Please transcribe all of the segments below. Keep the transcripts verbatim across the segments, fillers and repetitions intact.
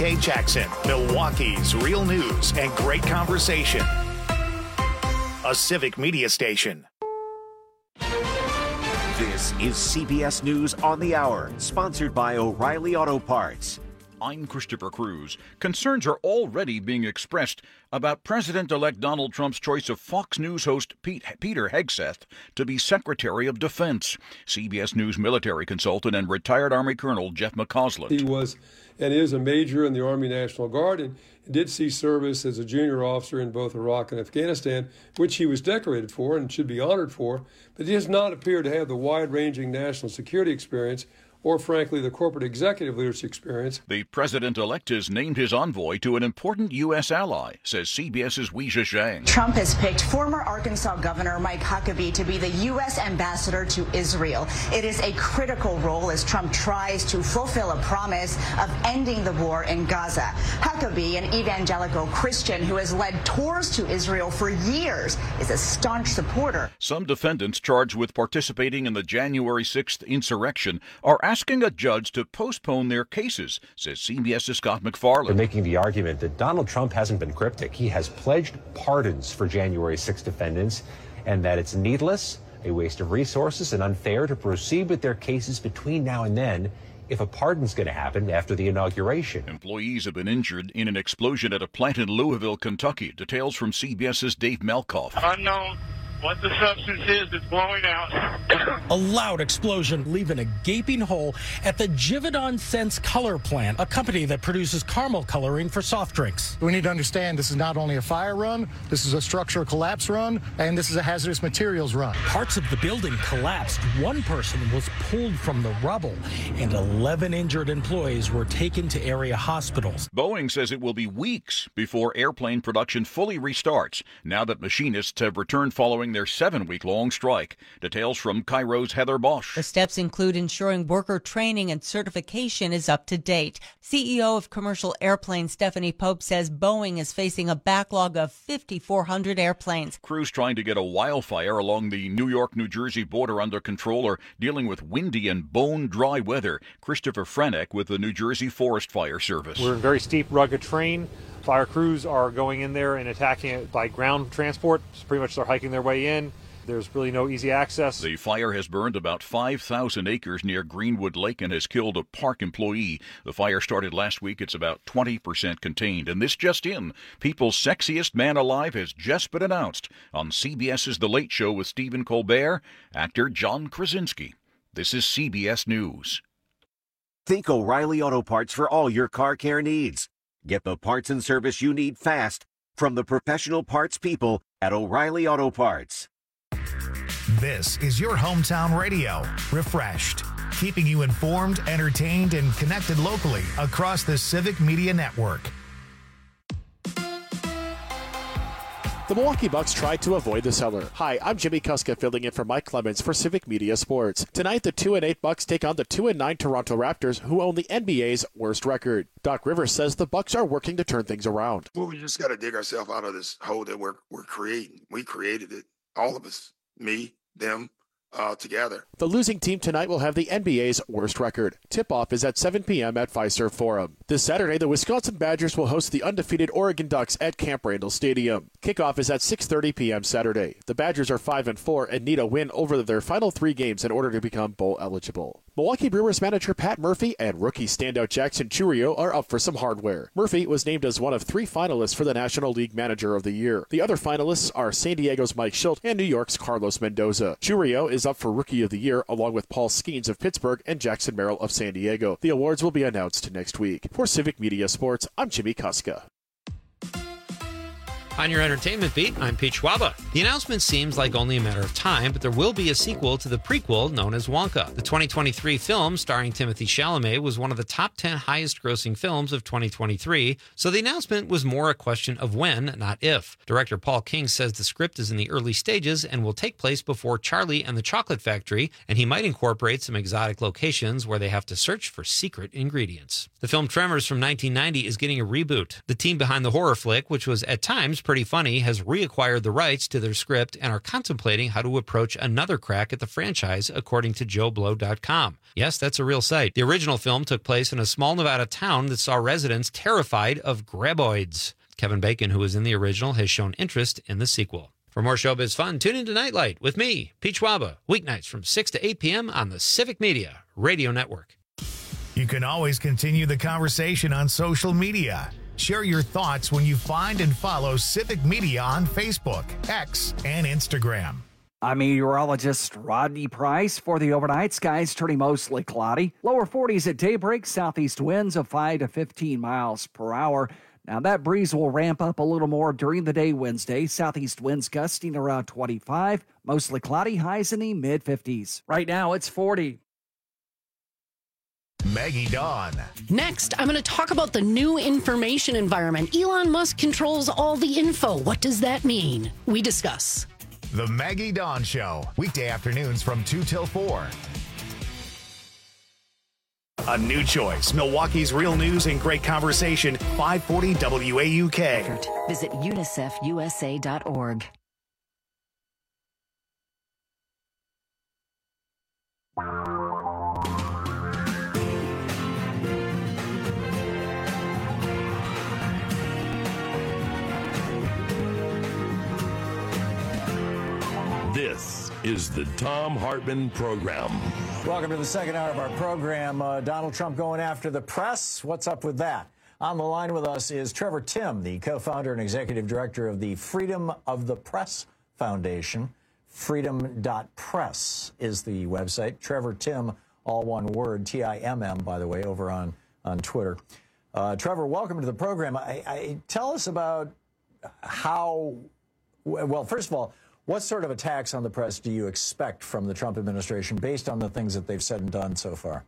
K Jackson, Milwaukee's real news and great conversation. A Civic Media station. This is C B S News on the Hour, sponsored by O'Reilly Auto Parts. I'm Christopher Cruz. Concerns are already being expressed about President-elect Donald Trump's choice of Fox News host Pete, Peter Hegseth to be Secretary of Defense. C B S News military consultant and retired Army Colonel Jeff McCausland. He was and is a major in the Army National Guard and did see service as a junior officer in both Iraq and Afghanistan, which he was decorated for and should be honored for, but he does not appear to have the wide-ranging national security experience or, frankly, the corporate executive leadership experience. The president-elect has named his envoy to an important U S ally, says CBS's Weijia Zhang. Trump has picked former Arkansas Governor Mike Huckabee to be the U S ambassador to Israel. It is a critical role as Trump tries to fulfill a promise of ending the war in Gaza. Huckabee, an evangelical Christian who has led tours to Israel for years, is a staunch supporter. Some defendants charged with participating in the January sixth insurrection are asking a judge to postpone their cases, says CBS's Scott McFarland. They're making the argument that Donald Trump hasn't been cryptic. He has pledged pardons for January sixth defendants, and that it's needless, a waste of resources, and unfair to proceed with their cases between now and then if a pardon's going to happen after the inauguration. Employees have been injured in an explosion at a plant in Louisville, Kentucky. Details from CBS's Dave Melkoff. Unknown. What the substance is is blowing out. A loud explosion leaving a gaping hole at the Givaudan Sense Color Plant, a company that produces caramel coloring for soft drinks. We need to understand this is not only a fire run, this is a structural collapse run, and this is a hazardous materials run. Parts of the building collapsed. One person was pulled from the rubble, and eleven injured employees were taken to area hospitals. Boeing says it will be weeks before airplane production fully restarts, now that machinists have returned following their seven-week-long strike. Details from Cairo's Heather Bosch. The steps include ensuring worker training and certification is up to date. C E O of Commercial Airplanes Stephanie Pope says Boeing is facing a backlog of five thousand four hundred airplanes. Crews trying to get a wildfire along the New York-New Jersey border under control are dealing with windy and bone-dry weather. Christopher Frenek with the New Jersey Forest Fire Service. We're in very steep, rugged terrain. Fire crews are going in there and attacking it by ground transport. So pretty much they're hiking their way in. There's really no easy access. The fire has burned about five thousand acres near Greenwood Lake and has killed a park employee. The fire started last week. It's about twenty percent contained. And this just in, People's Sexiest Man Alive has just been announced. On CBS's The Late Show with Stephen Colbert, actor John Krasinski. This is C B S News. Think O'Reilly Auto Parts for all your car care needs. Get the parts and service you need fast from the professional parts people at O'Reilly Auto Parts. This is your hometown radio, Refreshed, keeping you informed, entertained, and connected locally across the Civic Media Network. The Milwaukee Bucks tried to avoid the cellar. Hi, I'm Jimmy Kuska filling in for Mike Clemens for Civic Media Sports. Tonight, the two and eight Bucks take on the two and nine Toronto Raptors, who own the N B A's worst record. Doc Rivers says the Bucks are working to turn things around. Well, we just got to dig ourselves out of this hole that we're we're creating. We created it, all of us, me, them, uh, together. The losing team tonight will have the N B A's worst record. Tip-off is at seven p.m. at Fiserv Forum. This Saturday, the Wisconsin Badgers will host the undefeated Oregon Ducks at Camp Randall Stadium. Kickoff is at six thirty p.m. Saturday. The Badgers are five and four and need a win over their final three games in order to become bowl eligible. Milwaukee Brewers manager Pat Murphy and rookie standout Jackson Chourio are up for some hardware. Murphy was named as one of three finalists for the National League Manager of the Year. The other finalists are San Diego's Mike Schilt and New York's Carlos Mendoza. Chourio is up for Rookie of the Year along with Paul Skeens of Pittsburgh and Jackson Merrill of San Diego. The awards will be announced next week. For Civic Media Sports, I'm Jimmy Kuska. On your entertainment beat, I'm Pete Schwaba. The announcement seems like only a matter of time, but there will be a sequel to the prequel known as Wonka. The twenty twenty-three film, starring Timothée Chalamet, was one of the top ten highest-grossing films of twenty twenty-three, so the announcement was more a question of when, not if. Director Paul King says the script is in the early stages and will take place before Charlie and the Chocolate Factory, and he might incorporate some exotic locations where they have to search for secret ingredients. The film Tremors from nineteen ninety is getting a reboot. The team behind the horror flick, which was at times It's Pretty Funny has reacquired the rights to their script and are contemplating how to approach another crack at the franchise, according to Joe Blow dot com. Yes, that's a real site. The original film took place in a small Nevada town that saw residents terrified of graboids. Kevin Bacon, who was in the original, has shown interest in the sequel. For more showbiz fun, tune into Nightlight with me, Peach Waba, weeknights from six to eight p.m. on the Civic Media Radio Network. You can always continue the conversation on social media. Share your thoughts when you find and follow Civic Media on Facebook, X, and Instagram. I'm meteorologist Rodney Price. For the overnight, skies turning mostly cloudy. Lower forties at daybreak, southeast winds of five to fifteen miles per hour. Now, that breeze will ramp up a little more during the day Wednesday. Southeast winds gusting around twenty-five. Mostly cloudy, highs in the mid-fifties. Right now, it's forty. Maggie Dawn. Next, I'm going to talk about the new information environment. Elon Musk controls all the info. What does that mean? We discuss. The Maggie Dawn Show, weekday afternoons from two till four. A new choice, Milwaukee's real news and great conversation, five forty W A U K. Visit unicef u s a dot org. This is the Thom Hartmann Program. Welcome to the second hour of our program. Uh, Donald Trump going after the press. What's up with that? On the line with us is Trevor Timm, the co-founder and executive director of the Freedom of the Press Foundation. freedom dot press is the website. Trevor Timm, all one word, T I M M, by the way, over on, on Twitter. Uh, Trevor, welcome to the program. I, I, tell us about how, well, first of all, what sort of attacks on the press do you expect from the Trump administration based on the things that they've said and done so far?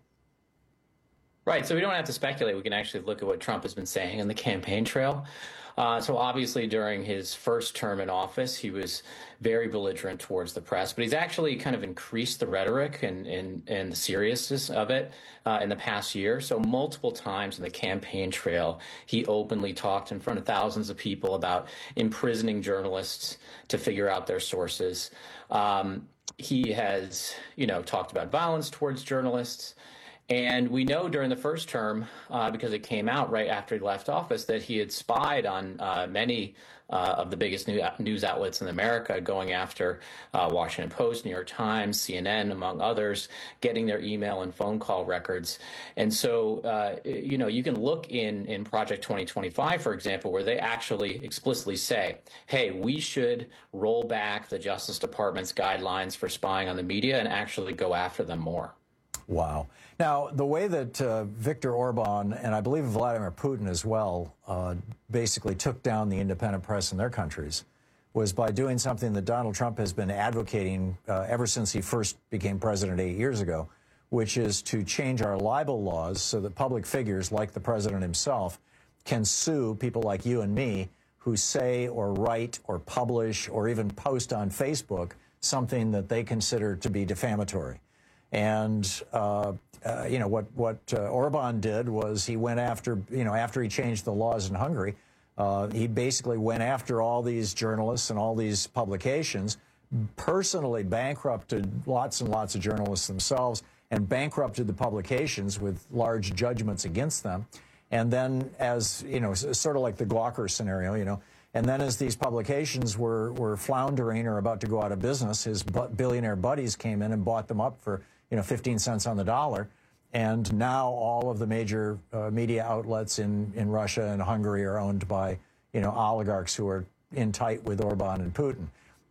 Right. So we don't have to speculate. We can actually look at what Trump has been saying in the campaign trail. Uh, so obviously during his first term in office, he was very belligerent towards the press, but he's actually kind of increased the rhetoric and, and, and the seriousness of it uh, in the past year. So multiple times in the campaign trail, he openly talked in front of thousands of people about imprisoning journalists to figure out their sources. Um, he has, you know, talked about violence towards journalists. And we know during the first term, uh, because it came out right after he left office, that he had spied on uh, many uh, of the biggest new, news outlets in America, going after uh, Washington Post, New York Times, C N N, among others, getting their email and phone call records. And so, uh, you know, you can look in, in Project twenty twenty-five, for example, where they actually explicitly say, hey, we should roll back the Justice Department's guidelines for spying on the media and actually go after them more. Wow. Now, the way that uh, Viktor Orban and I believe Vladimir Putin as well uh, basically took down the independent press in their countries was by doing something that Donald Trump has been advocating uh, ever since he first became president eight years ago, which is to change our libel laws so that public figures like the president himself can sue people like you and me who say or write or publish or even post on Facebook something that they consider to be defamatory. And, uh, uh, you know, what, what uh, Orban did was he went after, you know, after he changed the laws in Hungary, uh, he basically went after all these journalists and all these publications, personally bankrupted lots and lots of journalists themselves and bankrupted the publications with large judgments against them. And then as, you know, sort of like the Gawker scenario, you know, and then as these publications were, were floundering or about to go out of business, his billionaire buddies came in and bought them up for, you know, fifteen cents on the dollar. And now all of the major uh, media outlets in, in Russia and Hungary are owned by, you know, oligarchs who are in tight with Orban and Putin.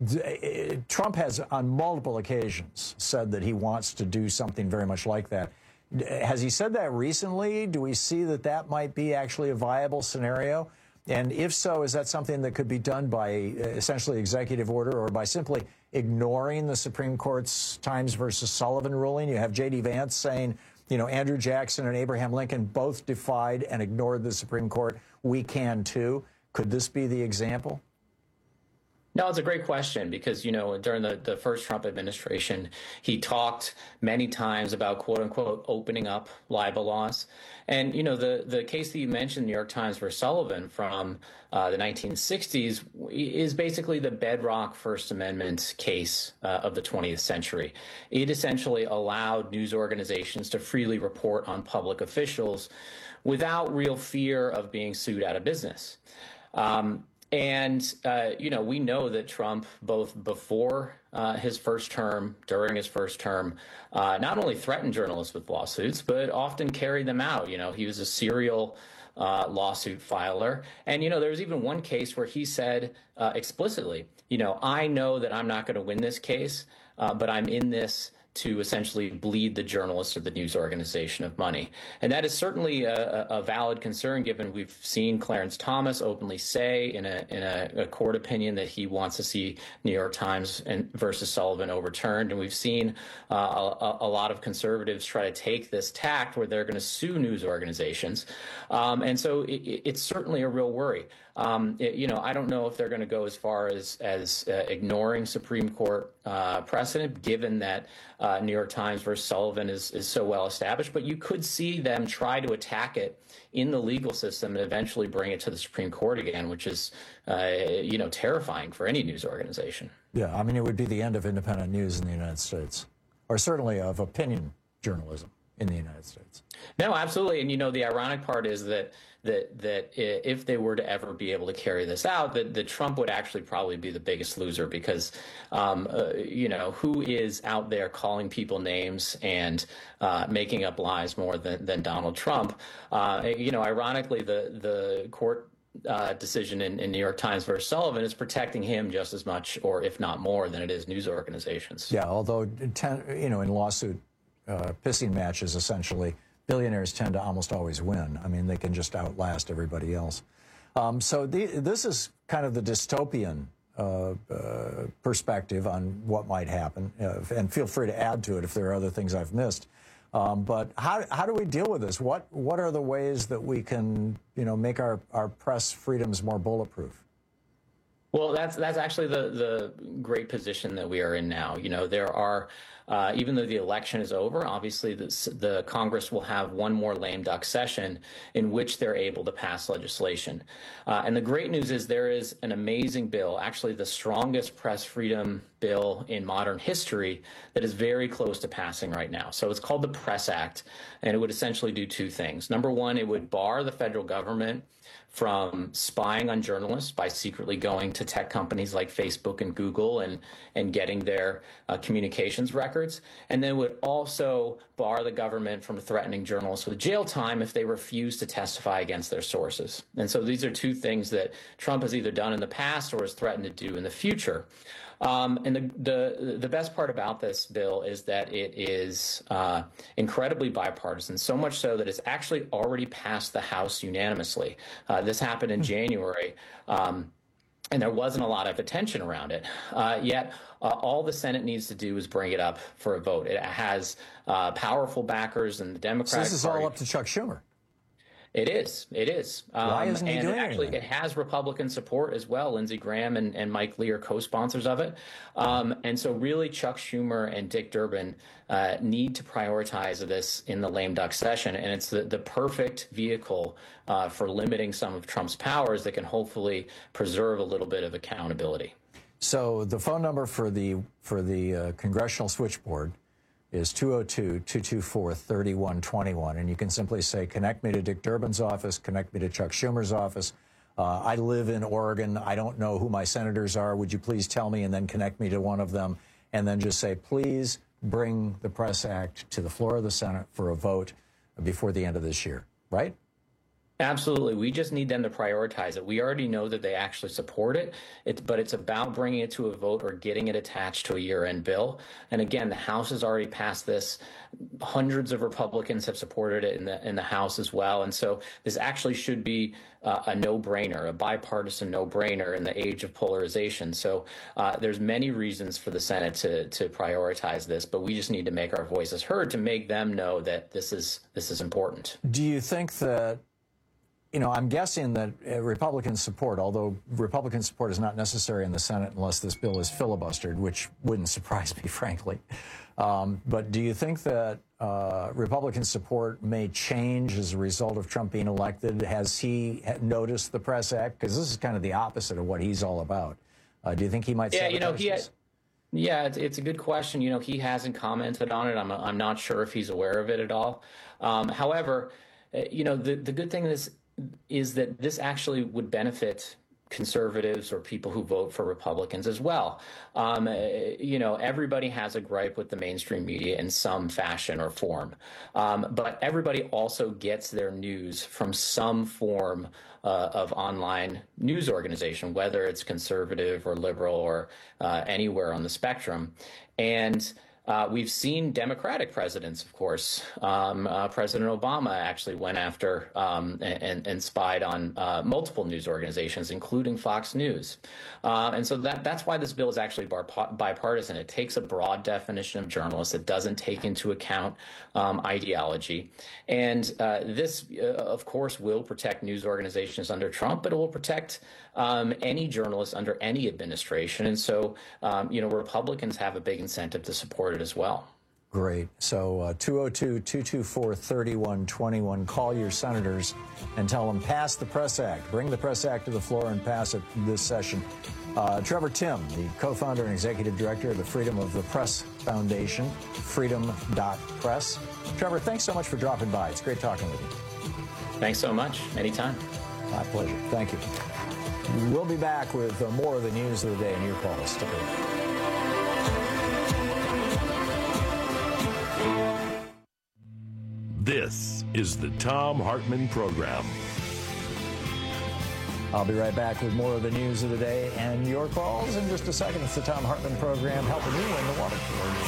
D- Trump has on multiple occasions said that he wants to do something very much like that. D- has he said that recently? Do we see that that might be actually a viable scenario? And if so, is that something that could be done by essentially executive order or by simply ignoring the Supreme Court's Times versus Sullivan ruling? You have J D Vance saying, you know, Andrew Jackson and Abraham Lincoln both defied and ignored the Supreme Court. We can too. Could this be the example? No, it's a great question because, you know, during the, the first Trump administration, he talked many times about, quote unquote, opening up libel laws. And, you know, the, the case that you mentioned, New York Times versus Sullivan from uh, the nineteen sixties, is basically the bedrock First Amendment case uh, of the twentieth century. It essentially allowed news organizations to freely report on public officials without real fear of being sued out of business. Um, And, uh, you know, we know that Trump, both before uh, his first term, during his first term, uh, not only threatened journalists with lawsuits, but often carried them out. You know, he was a serial uh, lawsuit filer. And, you know, there was even one case where he said uh, explicitly, you know, I know that I'm not going to win this case, uh, but I'm in this to essentially bleed the journalists or the news organization of money. And that is certainly a, a valid concern, given we've seen Clarence Thomas openly say in a in a, a court opinion that he wants to see New York Times and versus Sullivan overturned. And we've seen uh, a, a lot of conservatives try to take this tact where they're going to sue news organizations. Um, and so it, it's certainly a real worry. Um, it, you know, I don't know if they're going to go as far as as uh, ignoring Supreme Court uh, precedent, given that uh, New York Times versus Sullivan is is so well established. But you could see them try to attack it in the legal system and eventually bring it to the Supreme Court again, which is, uh, you know, terrifying for any news organization. Yeah, I mean, it would be the end of independent news in the United States, or certainly of opinion journalism in the United States. No, absolutely. And, you know, the ironic part is that that that if they were to ever be able to carry this out, that, that Trump would actually probably be the biggest loser because, um, uh, you know, who is out there calling people names and uh, making up lies more than, than Donald Trump? Uh, you know, ironically, the, the court uh, decision in, in New York Times versus Sullivan is protecting him just as much, or if not more, than it is news organizations. Yeah, although, ten, you know, in lawsuit uh, pissing matches, essentially, billionaires tend to almost always win. I mean, they can just outlast everybody else. Um, so the, this is kind of the dystopian uh, uh, perspective on what might happen. Uh, and feel free to add to it if there are other things I've missed. Um, but how, how do we deal with this? What, what are the ways that we can, you know, make our, our press freedoms more bulletproof? Well, that's that's actually the the great position that we are in now. You know, there are, uh, even though the election is over, obviously this, the Congress will have one more lame duck session in which they're able to pass legislation. Uh, and the great news is there is an amazing bill, actually the strongest press freedom bill in modern history, that is very close to passing right now. So it's called the Press Act, and it would essentially do two things. Number one, it would bar the federal government from spying on journalists by secretly going to tech companies like Facebook and Google and, and getting their uh, communications records. And then would also bar the government from threatening journalists with jail time if they refuse to testify against their sources. And so these are two things that Trump has either done in the past or has threatened to do in the future. Um, and the, the the best part about this bill is that it is uh, incredibly bipartisan, so much so that it's actually already passed the House unanimously. Uh, this happened in January, um, and there wasn't a lot of attention around it. Uh, yet uh, all the Senate needs to do is bring it up for a vote. It has uh, powerful backers in the Democratic Party. So this is all up to Chuck Schumer. It is. It is. Um, Why isn't he and doing it actually, anything? it has Republican support as well. Lindsey Graham and, and Mike Lee are co-sponsors of it. Um, and so really Chuck Schumer and Dick Durbin uh, need to prioritize this in the lame duck session. And it's the, the perfect vehicle uh, for limiting some of Trump's powers that can hopefully preserve a little bit of accountability. So the phone number for the, for the uh, Congressional Switchboard is two oh two, two two four, three one two one. And you can simply say, connect me to Dick Durbin's office, connect me to Chuck Schumer's office. Uh, I live in Oregon. I don't know who my senators are. Would you please tell me, and then connect me to one of them? And then just say, please bring the Press Act to the floor of the Senate for a vote before the end of this year, right? Absolutely. We just need them to prioritize it. We already know that they actually support it, it's, but it's about bringing it to a vote or getting it attached to a year-end bill. And again, the House has already passed this. Hundreds of Republicans have supported it in the in the House as well. And so this actually should be uh, a no-brainer, a bipartisan no-brainer in the age of polarization. So uh, there's many reasons for the Senate to to prioritize this, but we just need to make our voices heard to make them know that this is this is important. Do you think that you know, I'm guessing that uh, Republican support, although Republican support is not necessary in the Senate unless this bill is filibustered, which wouldn't surprise me, frankly. Um, but do you think that uh, Republican support may change as a result of Trump being elected? Has he noticed the Press Act? Because this is kind of the opposite of what he's all about. Uh, do you think he might? Yeah, you know, sabotage he. this? Yeah, it's, it's a good question. You know, he hasn't commented on it. I'm I'm not sure if he's aware of it at all. Um, however, you know, the the good thing is is that this actually would benefit conservatives or people who vote for Republicans as well. Um, you know, everybody has a gripe with the mainstream media in some fashion or form, um, but everybody also gets their news from some form uh, of online news organization, whether it's conservative or liberal or uh, anywhere on the spectrum. And Uh, we've seen Democratic presidents, of course. Um, uh, President Obama actually went after um, and, and spied on uh, multiple news organizations, including Fox News. Uh, and so that, that's why this bill is actually bar- bipartisan. It takes a broad definition of journalists. It doesn't take into account um, ideology. And uh, this, uh, of course, will protect news organizations under Trump, but it will protect um, any journalist under any administration. And so, um, you know, Republicans have a big incentive to support it as well. Great. So uh, two oh two, two two four, three one two one. Call your senators and tell them pass the Press Act. Bring the Press Act to the floor and pass it this session. Uh, Trevor Timm, the co-founder and executive director of the Freedom of the Press Foundation, freedom dot press. Trevor, thanks so much for dropping by. It's great talking with you. Thanks so much. Anytime. My pleasure. Thank you. We'll be back with uh, more of the news of the day and your calls. Stick around. This is the Thom Hartmann Program. I'll be right back with more of the news of the day and your calls in just a second. It's the Thom Hartmann Program, helping you win the water cooler.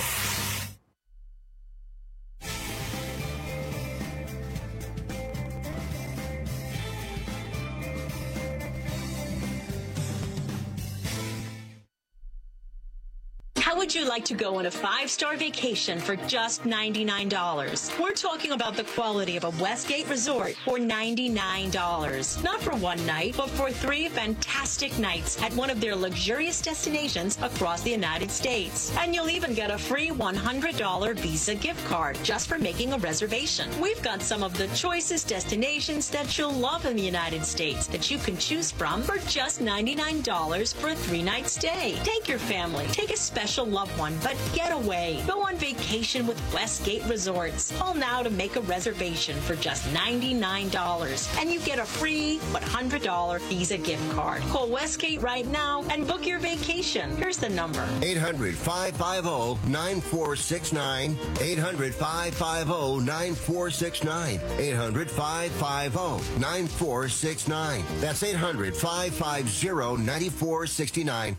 How would you like to go on a five-star vacation for just ninety-nine dollars? We're talking about the quality of a Westgate resort for ninety-nine dollars. Not for one night, but for three fantastic nights at one of their luxurious destinations across the United States. And you'll even get a free one hundred dollars Visa gift card just for making a reservation. We've got some of the choicest destinations that you'll love in the United States that you can choose from for just ninety-nine dollars for a three-night stay. Take your family, take a special loved one, but get away. Go on vacation with Westgate Resorts. Call now to make a reservation for just ninety-nine dollars, and you get a free one hundred dollars Visa gift card. Call Westgate right now and book your vacation. Here's the number. eight hundred, five five zero, nine four six nine. eight hundred, five five zero, nine four six nine. eight hundred, five five zero, nine four six nine. That's eight hundred, five five zero, nine four six nine.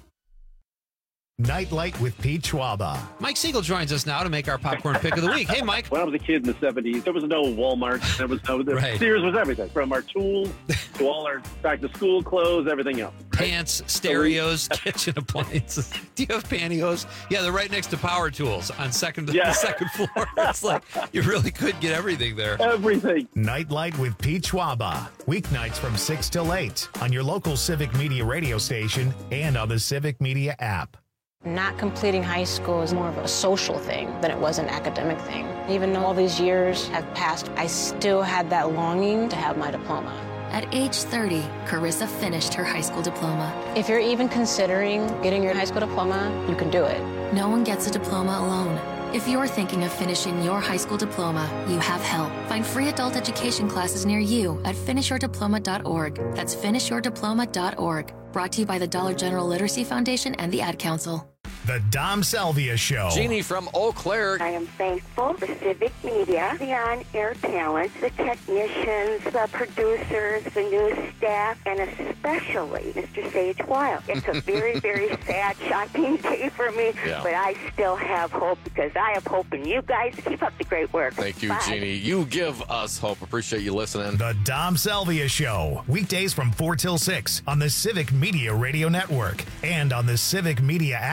Nightlight with Pete Schwaba. Mike Siegel joins us now to make our popcorn pick of the week. Hey, Mike. When I was a kid in the seventies, there was no Walmart. There was no, there, Right. Sears was everything, from our tools to all our back-to-school clothes, everything else. Pants, stereos, kitchen appliances. Do you have pantyhose? Yeah, they're right next to power tools on second Yeah. the second floor. It's like you really could get everything there. Everything. Nightlight with Pete Schwaba. Weeknights from six till eight on your local Civic Media radio station and on the Civic Media app. Not completing high school is more of a social thing than it was an academic thing. Even though all these years have passed, I still had that longing to have my diploma. At age thirty, Carissa finished her high school diploma. If you're even considering getting your high school diploma, you can do it. No one gets a diploma alone. If you're thinking of finishing your high school diploma, you have help. Find free adult education classes near you at finish your diploma dot org. That's finish your diploma dot org. Brought to you by the Dollar General Literacy Foundation and the Ad Council. The Dom Salvia Show. Jeannie from Eau Claire. I am thankful for Civic Media, the on-air talent, the technicians, the producers, the news staff, and especially Mister Sage Wild. It's a very, very sad, shocking day for me, Yeah. but I still have hope because I have hope in you guys. Keep up the great work. Thank you, Bye. Jeannie. You give us hope. Appreciate you listening. The Dom Salvia Show. Weekdays from four till six on the Civic Media Radio Network and on the Civic Media app. You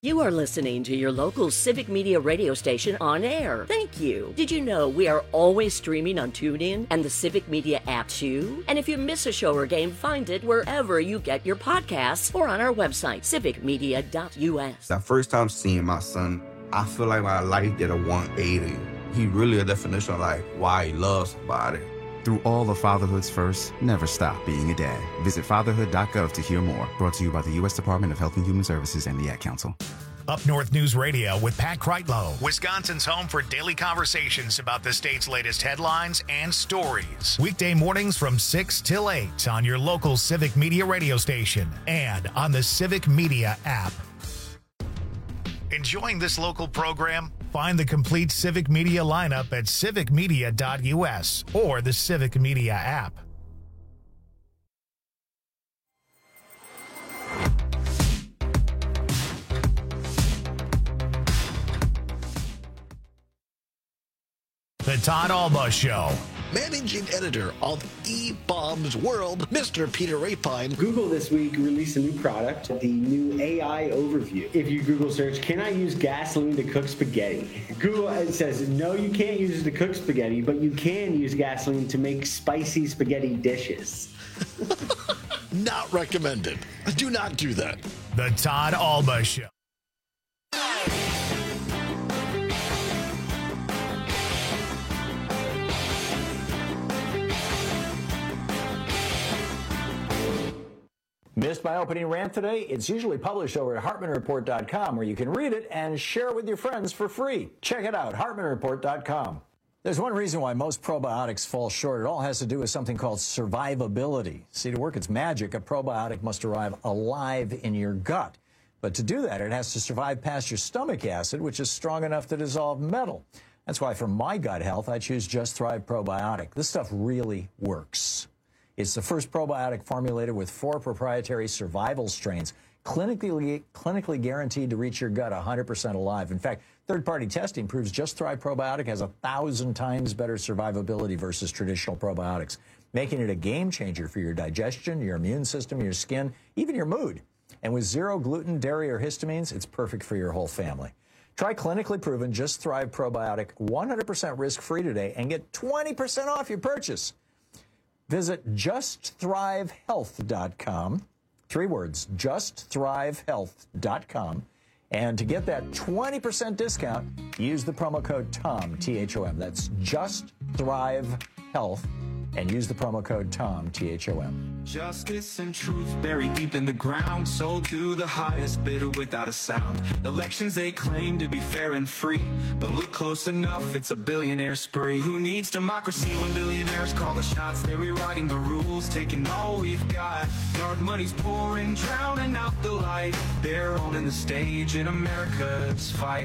You are listening to your local Civic Media radio station on air. Thank you. Did you know we are always streaming on TuneIn and the Civic Media app too? And if you miss a show or game, find it wherever you get your podcasts or on our website, civic media dot u s. The first time seeing my son, I feel like my life did a one eighty. He really a definition of like why he loves somebody. Through all of fatherhood's first, never stop being a dad. Visit fatherhood dot gov to hear more. Brought to you by the U S Department of Health and Human Services and the Ad Council. Up North News Radio with Pat Kreitlow, Wisconsin's home for daily conversations about the state's latest headlines and stories. Weekday mornings from six till eight on your local Civic Media radio station and on the Civic Media app. Enjoying this local program? Find the complete Civic Media lineup at civic media dot u s or the Civic Media app. The Todd Alba Show. Managing editor of E-Bombs World, Mister Peter Rapine. Google this week released a new product, the new A I Overview. If you Google search, can I use gasoline to cook spaghetti? Google it says, no, you can't use it to cook spaghetti, but you can use gasoline to make spicy spaghetti dishes. Not recommended. Do not do that. The Todd Alba Show. Missed my opening rant today? It's usually published over at hartman report dot com, where you can read it and share it with your friends for free. Check it out, hartman report dot com. There's one reason why most probiotics fall short. It all has to do with something called survivability. See, to work its magic, a probiotic must arrive alive in your gut. But to do that, it has to survive past your stomach acid, which is strong enough to dissolve metal. That's why for my gut health, I choose Just Thrive Probiotic. This stuff really works. It's the first probiotic formulated with four proprietary survival strains, clinically, clinically guaranteed to reach your gut one hundred percent alive. In fact, third-party testing proves Just Thrive Probiotic has a thousand times better survivability versus traditional probiotics, making it a game changer for your digestion, your immune system, your skin, even your mood. And with zero gluten, dairy, or histamines, it's perfect for your whole family. Try clinically proven Just Thrive Probiotic one hundred percent risk-free today and get twenty percent off your purchase. Visit just thrive health dot com, three words, just thrive health dot com, and to get that twenty percent discount, use the promo code TOM, T H O M. That's Just Thrive Health, and use the promo code TOM, T H O M. Justice and truth buried deep in the ground, sold to the highest bidder without a sound. Elections they claim to be fair and free, but look close enough, it's a billionaire spree. Who needs democracy when billionaires call the shots? They're rewriting the rules, taking all we've got. Dark money's pouring, drowning out the light. They're owning the stage in America's fight.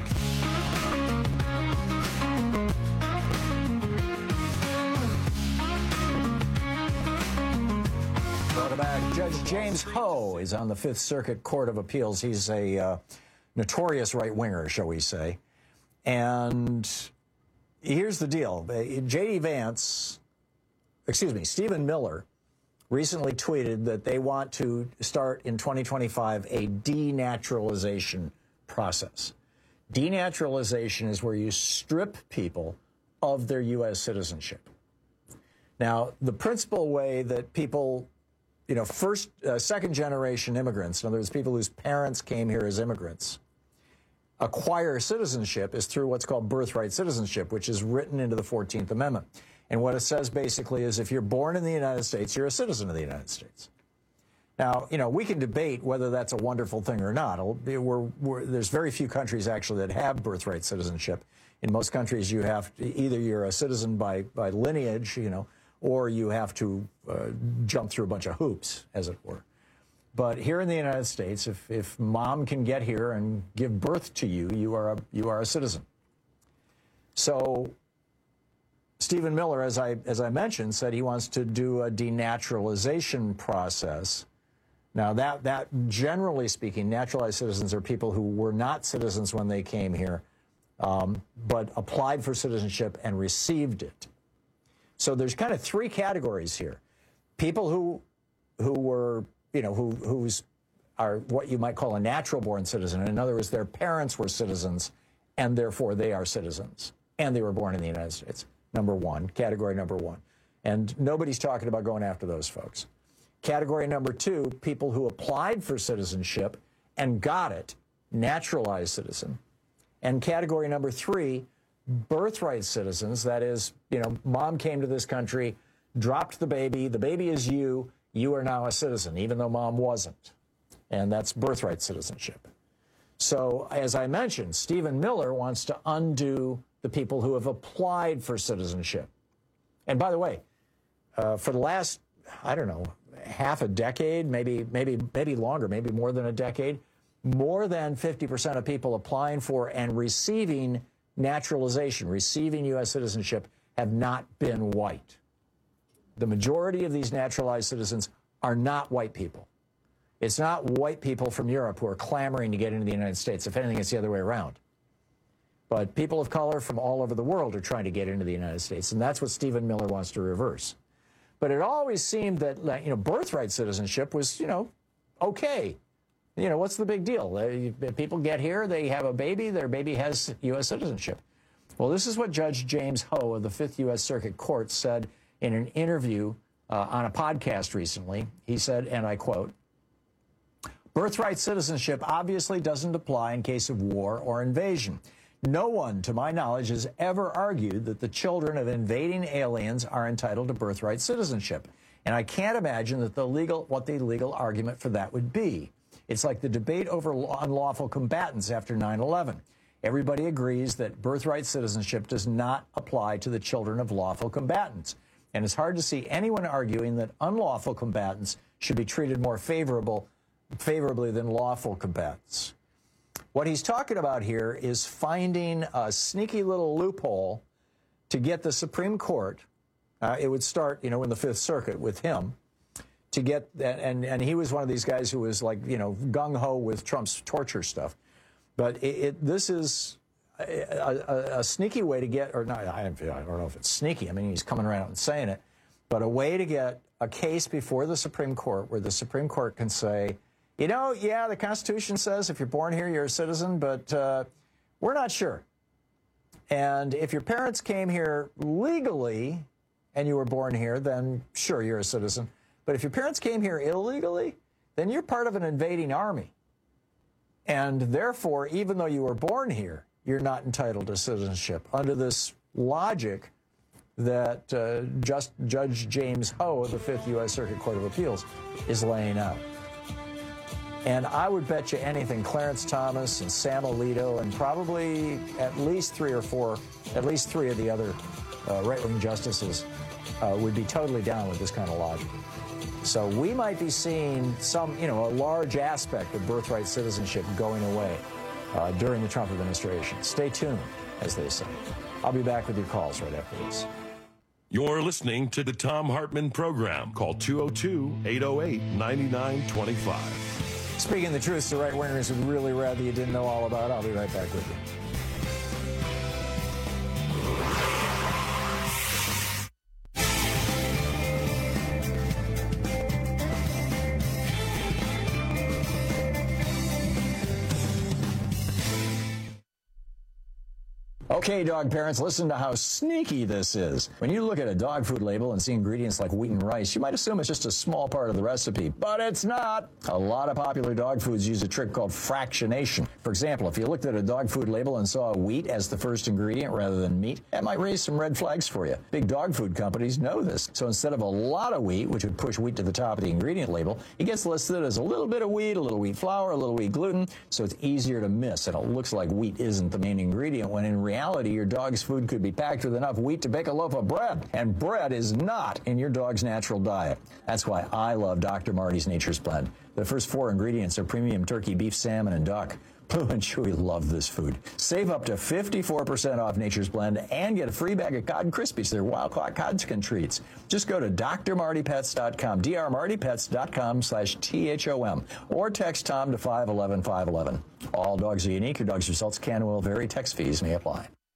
Welcome back. Judge James Ho is on the Fifth Circuit Court of Appeals. He's a uh, notorious right-winger, shall we say. And here's the deal. J D. Vance, excuse me, Stephen Miller, recently tweeted that they want to start in twenty twenty-five a denaturalization process. Denaturalization is where you strip people of their U S citizenship. Now, the principal way that people, you know, first, uh, second generation immigrants, in other words, people whose parents came here as immigrants, acquire citizenship is through what's called birthright citizenship, which is written into the fourteenth Amendment. And what it says basically is if you're born in the United States, you're a citizen of the United States. Now, you know, we can debate whether that's a wonderful thing or not. We're, we're, there's very few countries actually that have birthright citizenship. In most countries, you have to, either you're a citizen by, by lineage, you know, or you have to uh, jump through a bunch of hoops, as it were. But here in the United States, if, if mom can get here and give birth to you, you are a, you are a citizen. So Stephen Miller, as I, as I mentioned, said he wants to do a denaturalization process. Now, that, that, generally speaking, naturalized citizens are people who were not citizens when they came here, um, but applied for citizenship and received it. So there's kind of three categories here. People who, who were, you know, who, whose are what you might call a natural-born citizen. In other words, their parents were citizens, and therefore they are citizens, and they were born in the United States. Number one, category number one. And nobody's talking about going after those folks. Category number two, people who applied for citizenship and got it, naturalized citizen. And category number three, birthright citizens. That is, you know, mom came to this country, dropped the baby, the baby is you, you are now a citizen, even though mom wasn't. And that's birthright citizenship. So, as I mentioned, Stephen Miller wants to undo the people who have applied for citizenship. And by the way, uh, for the last, I don't know, half a decade, maybe, maybe, maybe longer, maybe more than a decade, more than fifty percent of people applying for and receiving naturalization, receiving U S citizenship, have not been white. The majority of these naturalized citizens are not white people. It's not white people from Europe who are clamoring to get into the United States. If anything, it's the other way around. But people of color from all over the world are trying to get into the United States, and that's what Stephen Miller wants to reverse. But it always seemed that, you know, birthright citizenship was, you know, okay. You know, what's the big deal? They, people get here, they have a baby, their baby has U S citizenship. Well, this is what Judge James Ho of the Fifth U S Circuit Court said in an interview uh, on a podcast recently. He said, and I quote, "Birthright citizenship obviously doesn't apply in case of war or invasion. No one, to my knowledge, has ever argued that the children of invading aliens are entitled to birthright citizenship. And I can't imagine that the legal, what the legal argument for that would be. It's like the debate over unlawful combatants after nine eleven. Everybody agrees that birthright citizenship does not apply to the children of lawful combatants. And it's hard to see anyone arguing that unlawful combatants should be treated more favorable, favorably than lawful combatants." What he's talking about here is finding a sneaky little loophole to get the Supreme Court, uh, it would start, you know, in the Fifth Circuit with him, to get, and, and he was one of these guys who was like, you know, gung-ho with Trump's torture stuff. But it, it, this is a, a, a sneaky way to get, or not, I don't, I don't know if it's sneaky, I mean, he's coming right out and saying it, but a way to get a case before the Supreme Court where the Supreme Court can say, you know, yeah, the Constitution says if you're born here, you're a citizen, but uh, we're not sure. And if your parents came here legally and you were born here, then sure, you're a citizen. But if your parents came here illegally, then you're part of an invading army. And therefore, even though you were born here, you're not entitled to citizenship under this logic that uh, just Judge James Ho of the Fifth U S Circuit Court of Appeals is laying out. And I would bet you anything, Clarence Thomas and Sam Alito and probably at least three or four, at least three of the other uh, right-wing justices uh, would be totally down with this kind of logic. So we might be seeing some, you know, a large aspect of birthright citizenship going away uh, during the Trump administration. Stay tuned, as they say. I'll be back with your calls right after this. You're listening to the Thom Hartmann Program. Call two oh two, eight oh eight, nine nine two five. Speaking the truth to right-wingers would really rather you didn't know all about. I'll be right back with you. Okay, dog parents, listen to how sneaky this is. When you look at a dog food label and see ingredients like wheat and rice, you might assume it's just a small part of the recipe, but it's not. A lot of popular dog foods use a trick called fractionation. For example, if you looked at a dog food label and saw wheat as the first ingredient rather than meat, that might raise some red flags for you. Big dog food companies know this. So instead of a lot of wheat, which would push wheat to the top of the ingredient label, it gets listed as a little bit of wheat, a little wheat flour, a little wheat gluten, so it's easier to miss, and it looks like wheat isn't the main ingredient, when in reality, your dog's food could be packed with enough wheat to bake a loaf of bread, and bread is not in your dog's natural diet. That's why I love Doctor Marty's Nature's Blend. The first four ingredients are premium turkey, beef, salmon, and duck. Blue and Chewy love this food. Save up to fifty-four percent off Nature's Blend and get a free bag of Cod Krispies. They're wild-caught Codskin treats. Just go to D R Marty Pets dot com, D R Marty Pets dot com slash T H O M, or text Tom to five one one, five one one. All dogs are unique. Your dog's results can and will vary. Text fees may apply.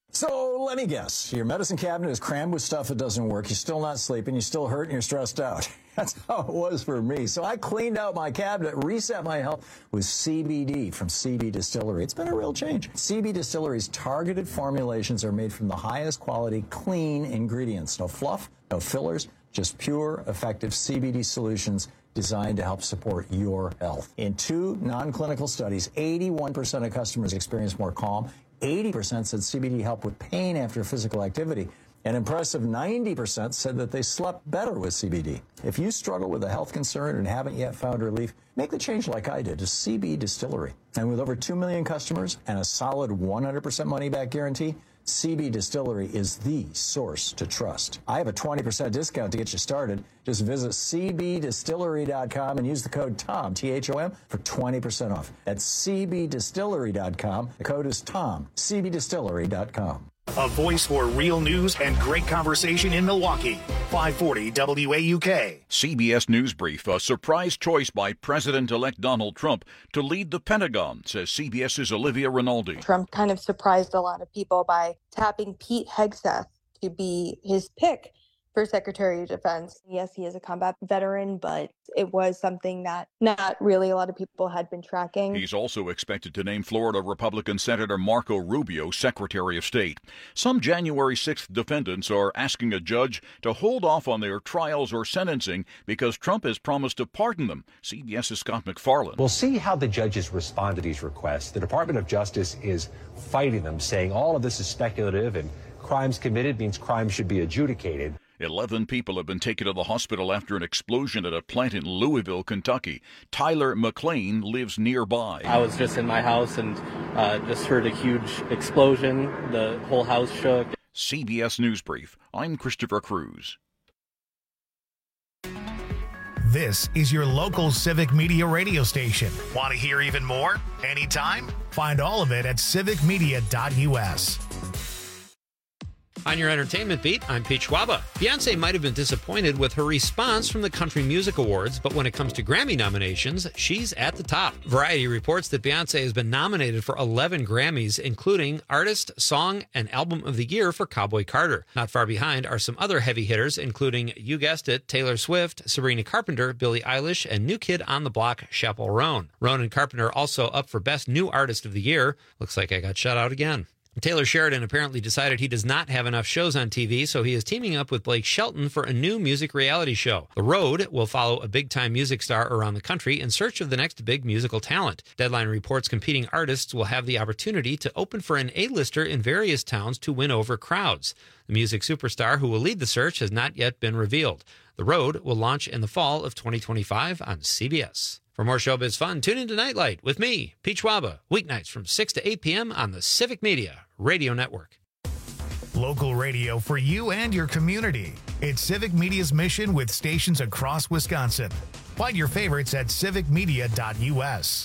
So let me guess. Your medicine cabinet is crammed with stuff that doesn't work. You're still not sleeping. You're still hurt and you're stressed out. That's how it was for me. So I cleaned out my cabinet, reset my health with C B D from C B Distillery. It's been a real change. C B Distillery's targeted formulations are made from the highest quality, clean ingredients. No fluff, no fillers, just pure, effective C B D solutions designed to help support your health. In two non-clinical studies, eighty-one percent of customers experienced more calm. eighty percent said C B D helped with pain after physical activity. An impressive ninety percent said that they slept better with C B D. If you struggle with a health concern and haven't yet found relief, make the change like I did to C B Distillery. And with over two million customers and a solid one hundred percent money-back guarantee, C B Distillery is the source to trust. I have a twenty percent discount to get you started. Just visit C B distillery dot com and use the code TOM, T H O M, for twenty percent off. That's C B distillery dot com. The code is TOM, C B distillery dot com. A voice for real news and great conversation in Milwaukee. five forty W A U K. C B S News Brief. A surprise choice by President-elect Donald Trump to lead the Pentagon, says CBS's Olivia Rinaldi. Trump kind of surprised a lot of people by tapping Pete Hegseth to be his pick for Secretary of Defense. Yes, he is a combat veteran, but it was something that not really a lot of people had been tracking. He's also expected to name Florida Republican Senator Marco Rubio Secretary of State. Some January sixth defendants are asking a judge to hold off on their trials or sentencing because Trump has promised to pardon them. CBS's Scott McFarland. We'll see how the judges respond to these requests. The Department of Justice is fighting them, saying all of this is speculative and crimes committed means crimes should be adjudicated. Eleven people have been taken to the hospital after an explosion at a plant in Louisville, Kentucky. Tyler McLean lives nearby. I was just in my house and uh, just heard a huge explosion. The whole house shook. C B S News Brief. I'm Christopher Cruz. This is your local Civic Media radio station. Want to hear even more? Anytime? Find all of it at civic media dot U S. On your entertainment beat, I'm Pete Schwaba. Beyonce might have been disappointed with her response from the Country Music Awards, but when it comes to Grammy nominations, she's at the top. Variety reports that Beyonce has been nominated for eleven Grammys, including Artist, Song, and Album of the Year for Cowboy Carter. Not far behind are some other heavy hitters, including, you guessed it, Taylor Swift, Sabrina Carpenter, Billie Eilish, and New Kid on the Block, Chappell Roan. Roan and Carpenter also up for Best New Artist of the Year. Looks like I got shut out again. Taylor Sheridan apparently decided he does not have enough shows on T V, so he is teaming up with Blake Shelton for a new music reality show. The Road will follow a big-time music star around the country in search of the next big musical talent. Deadline reports competing artists will have the opportunity to open for an A-lister in various towns to win over crowds. The music superstar who will lead the search has not yet been revealed. The Road will launch in the fall of twenty twenty-five on C B S. For more showbiz fun, tune into Nightlight with me, Pete Schwaba, weeknights from six to eight p.m. on the Civic Media Radio Network. Local radio for you and your community. It's Civic Media's mission with stations across Wisconsin. Find your favorites at civic media dot U S.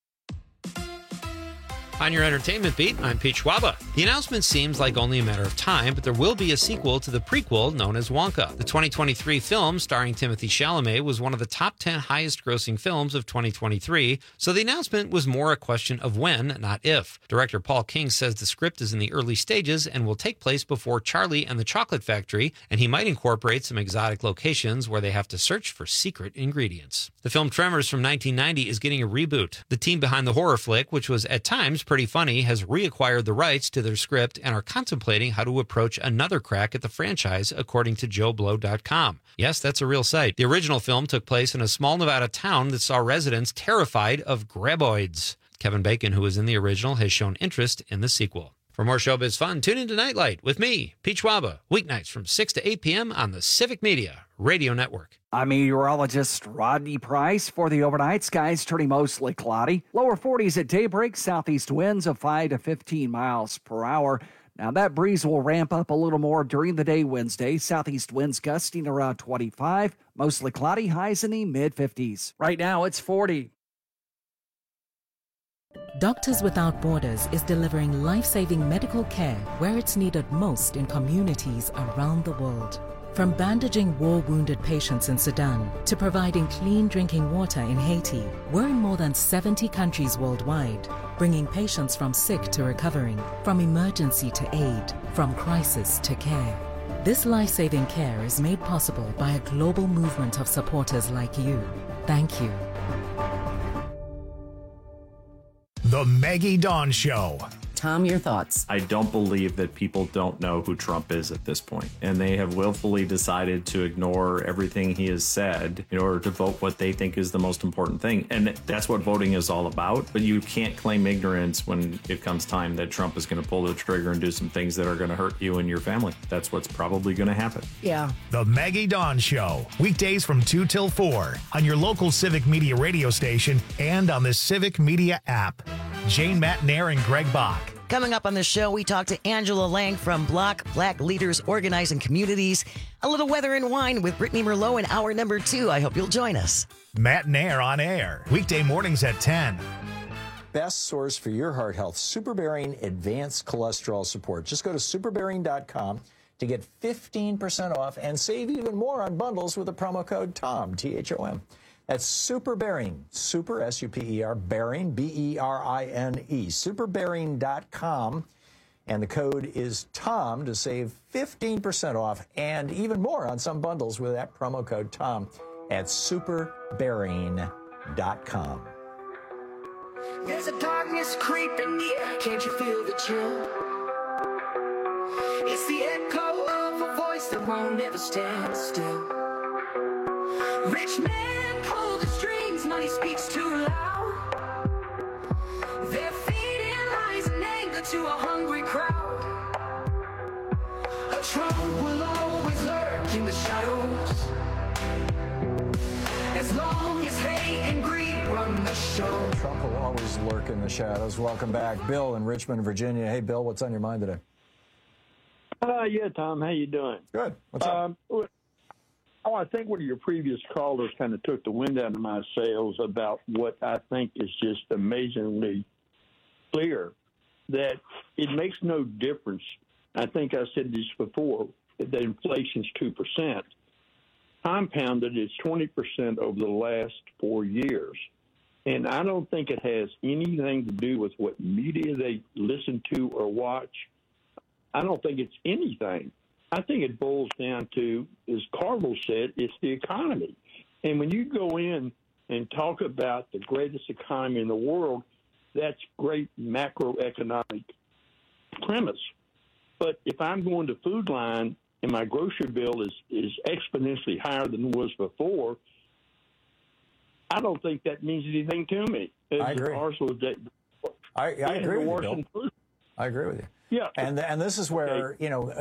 On your entertainment beat, I'm Pete Schwaba. The announcement seems like only a matter of time, but there will be a sequel to the prequel known as Wonka. The twenty twenty-three film starring Timothée Chalamet was one of the top ten highest-grossing films of twenty twenty-three, so the announcement was more a question of when, not if. Director Paul King says the script is in the early stages and will take place before Charlie and the Chocolate Factory, and he might incorporate some exotic locations where they have to search for secret ingredients. The film Tremors from nineteen ninety is getting a reboot. The team behind the horror flick, which was at times pretty funny, has reacquired the rights to their script and are contemplating how to approach another crack at the franchise, according to Joe Blow dot com. Yes, that's a real site. The original film took place in a small Nevada town that saw residents terrified of graboids. Kevin Bacon, who was in the original, has shown interest in the sequel. For more showbiz fun, tune into Nightlight with me, Pete Schwaba, weeknights from six to eight p.m. on the Civic Media Radio Network. I'm meteorologist Rodney Price for the overnight. Skies turning mostly cloudy. Lower forties at daybreak. Southeast winds of five to fifteen miles per hour. Now that breeze will ramp up a little more during the day Wednesday. Southeast winds gusting around twenty-five. Mostly cloudy. Highs in the mid-fifties. Right now it's forty. Doctors Without Borders is delivering life-saving medical care where it's needed most in communities around the world. From bandaging war-wounded patients in Sudan to providing clean drinking water in Haiti, we're in more than seventy countries worldwide. bringing patients from sick to recovering, from emergency to aid, from crisis to care. This life-saving care is made possible by a global movement of supporters like you. Thank you. The Maggie Dawn Show. Tom, your thoughts? I don't believe that people don't know who Trump is at this point, and they have willfully decided to ignore everything he has said in order to vote what they think is the most important thing. And that's what voting is all about. But you can't claim ignorance when it comes time that Trump is going to pull the trigger and do some things that are going to hurt you and your family. That's what's probably going to happen. Yeah. The Maggie Dawn Show. Weekdays from two till four on your local Civic Media radio station and on the Civic Media app. Jane Matnair and Greg Bach. Coming up on the show, we talk to Angela Lang from Block Black Leaders Organizing Communities. A little weather and wine with Brittany Merlot in hour number two. I hope you'll join us. Matnair on air. Weekday mornings at ten. Best source for your heart health, Superbearing Advanced Cholesterol Support. Just go to superbearing dot com to get fifteen percent off and save even more on bundles with the promo code TOM, T H O M. That's Superbearing, Super, S U P E R, Bearing, B E R I N E, superbearing dot com, and the code is TOM to save fifteen percent off and even more on some bundles with that promo code TOM at superbearing dot com. There's a darkness creeping near, can't you feel the chill? It's the echo of a voice that won't ever stand still. Rich men pull the strings, money speaks too loud. They're feeding lies and anger to a hungry crowd. A Trump will always lurk in the shadows, as long as hate and greed run the show. Trump will always lurk in the shadows. Welcome back. Bill in Richmond, Virginia. Hey, Bill, what's on your mind today? Uh, yeah, Tom, how you doing? Good. What's up? Um, oh, I think one of your previous callers kind of took the wind out of my sails about what I think is just amazingly clear, that it makes no difference. I think I said this before, that inflation's two percent. Compounded, it's twenty percent over the last four years. And I don't think it has anything to do with what media they listen to or watch. I don't think it's anything. I think it boils down to, as Carville said, it's the economy. And when you go in and talk about the greatest economy in the world, that's great macroeconomic premise. But if I'm going to Food Line and my grocery bill is, is exponentially higher than it was before, I don't think that means anything to me. I agree. I, I yeah, agree with you, Bill. I agree with you. Yeah. And and this is where, you know,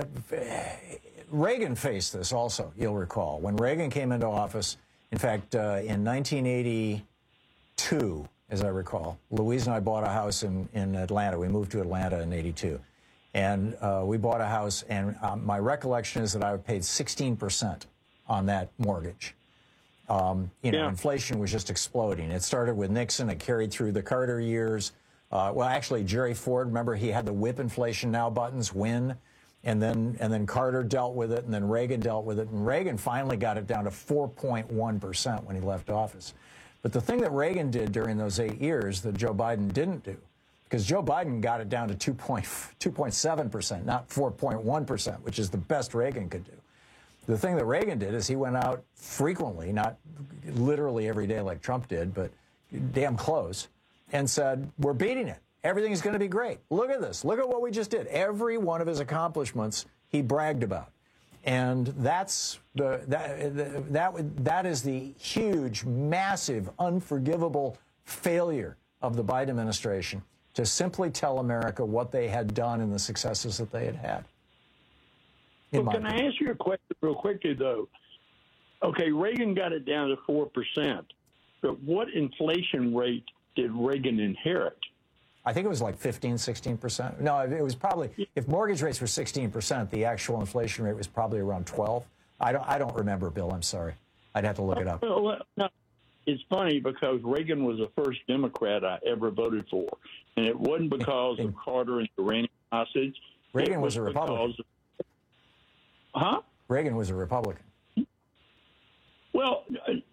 Reagan faced this also, you'll recall. When Reagan came into office, in fact, uh, in nineteen eighty-two, as I recall, Louise and I bought a house in, in Atlanta. We moved to Atlanta in eighty-two. And uh, we bought a house, and um, my recollection is that I paid sixteen percent on that mortgage. Um, you know, yeah. Inflation was just exploding. It started with Nixon. It carried through the Carter years. Uh, well, actually, Jerry Ford, remember, he had the whip inflation now buttons, win, and then and then Carter dealt with it, and then Reagan dealt with it, and Reagan finally got it down to four point one percent when he left office. But the thing that Reagan did during those eight years that Joe Biden didn't do, because Joe Biden got it down to two point seven percent, not four point one percent, which is the best Reagan could do. The thing that Reagan did is he went out frequently, not literally every day like Trump did, but damn close, and said, we're beating it. Everything's going to be great. Look at this. Look at what we just did. Every one of his accomplishments he bragged about. And that's the that that that is the huge, massive, unforgivable failure of the Biden administration to simply tell America what they had done and the successes that they had had. Well, can I ask you a question real quickly, though? Okay, Reagan got it down to four percent, but what inflation rate did Reagan inherit? I think it was like fifteen, sixteen percent. No, it was probably, if mortgage rates were sixteen percent, the actual inflation rate was probably around twelve. I don't, I don't remember, Bill. I'm sorry. I'd have to look it up. Well, no, it's funny because Reagan was the first Democrat I ever voted for, and it wasn't because of Carter and the Iranian hostage. Reagan was, was a Republican. Of, huh? Reagan was a Republican. Well,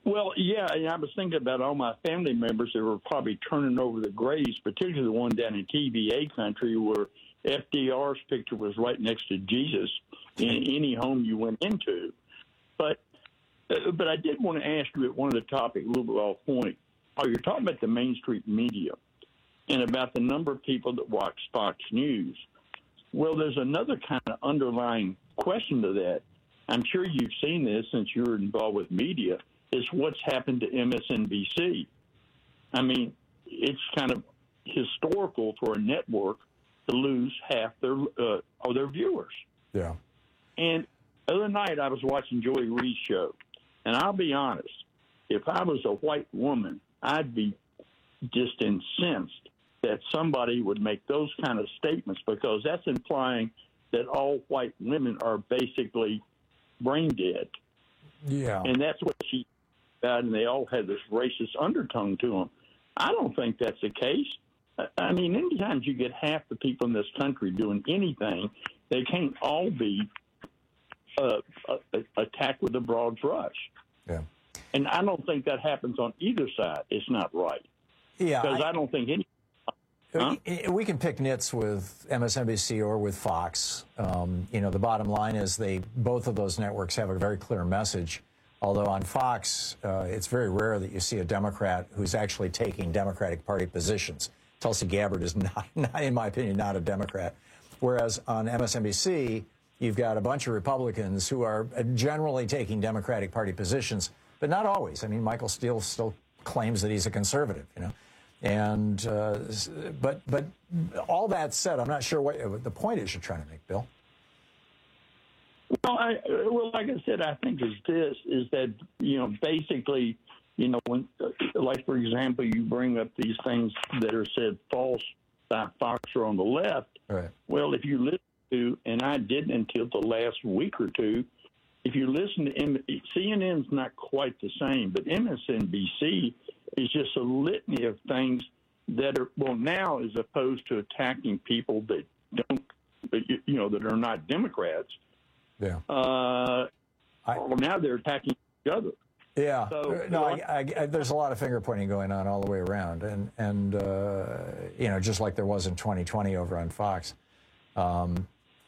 Well, yeah, and I was thinking about all my family members that were probably turning over the graves, particularly the one down in T V A country where F D R's picture was right next to Jesus in any home you went into. But uh, but I did want to ask you at one of the topics, a little bit off point. Oh, you're talking about the mainstream media and about the number of people that watch Fox News. Well, there's another kind of underlying question to that. I'm sure you've seen this since you're involved with media, is what's happened to M S N B C. I mean, it's kind of historical for a network to lose half their uh, of their viewers. Yeah. And the other night I was watching Joy Reid's show, and I'll be honest, if I was a white woman, I'd be just incensed that somebody would make those kind of statements, because that's implying that all white women are basically brain dead. Yeah. And that's what she said, and they all had this racist undertone to them. I don't think that's the case. I mean, anytime you get half the people in this country doing anything, they can't all be uh, uh, attacked with a broad brush. Yeah. And I don't think that happens on either side. It's not right. Yeah. Because I, I don't think any... Huh? We can pick nits with M S N B C or with Fox. Um, you know, the bottom line is they both of those networks have a very clear message. Although on Fox, uh, it's very rare that you see a Democrat who's actually taking Democratic Party positions. Tulsi Gabbard is not, not, in my opinion, not a Democrat. Whereas on M S N B C, you've got a bunch of Republicans who are generally taking Democratic Party positions, but not always. I mean, Michael Steele still claims that he's a conservative, you know. And uh, but but all that said, I'm not sure what the point is you're trying to make, Bill. Well, I, well, like I said, I think is this is that you know basically you know when like for example you bring up these things that are said false by Fox or on the left. Right. Well, if you listen to, and I didn't until the last week or two, if you listen to M- C N N's not quite the same, but M S N B C is just a litany of things that are, well, now as opposed to attacking people that don't, you know, that are not Democrats. Yeah. Uh, I, well, now they're attacking each other. Yeah. So, no, I, I, I, there's a lot of finger pointing going on all the way around. And, and uh, you know, just like there was in twenty twenty over on Fox. Um,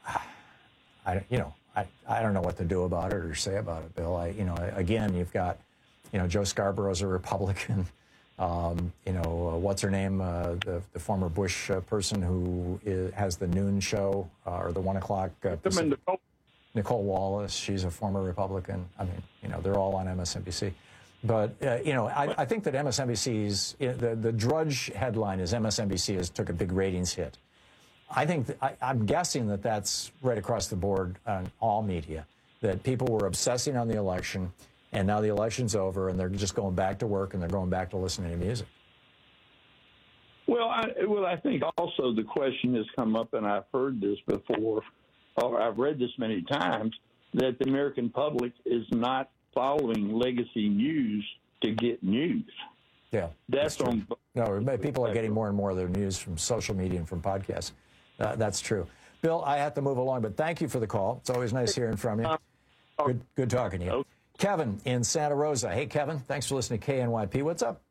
I, you know, I, I don't know what to do about it or say about it, Bill. I, you know, again, you've got, you know, Joe Scarborough's a Republican. Um, you know, uh, what's her name? Uh, the, the former Bush uh, person who is, has the noon show uh, or the one o'clock. Uh, Nicole. Nicole Wallace. She's a former Republican. I mean, you know, they're all on M S N B C. But, uh, you know, I, I think that M S N B C's, you know, the, the Drudge headline is M S N B C has took a big ratings hit. I think, th- I, I'm guessing that that's right across the board on all media, that people were obsessing on the election. And now the election's over, and they're just going back to work, and they're going back to listening to music. Well, I, well, I think also the question has come up, and I've heard this before, or I've read this many times, that the American public is not following legacy news to get news. Yeah, that's, that's on. No, people are getting more and more of their news from social media and from podcasts. Uh, that's true. Bill, I have to move along, but thank you for the call. It's always nice hearing from you. Good, good talking to you. Okay. Kevin in Santa Rosa. Hey, Kevin, thanks for listening to K N Y P. What's up?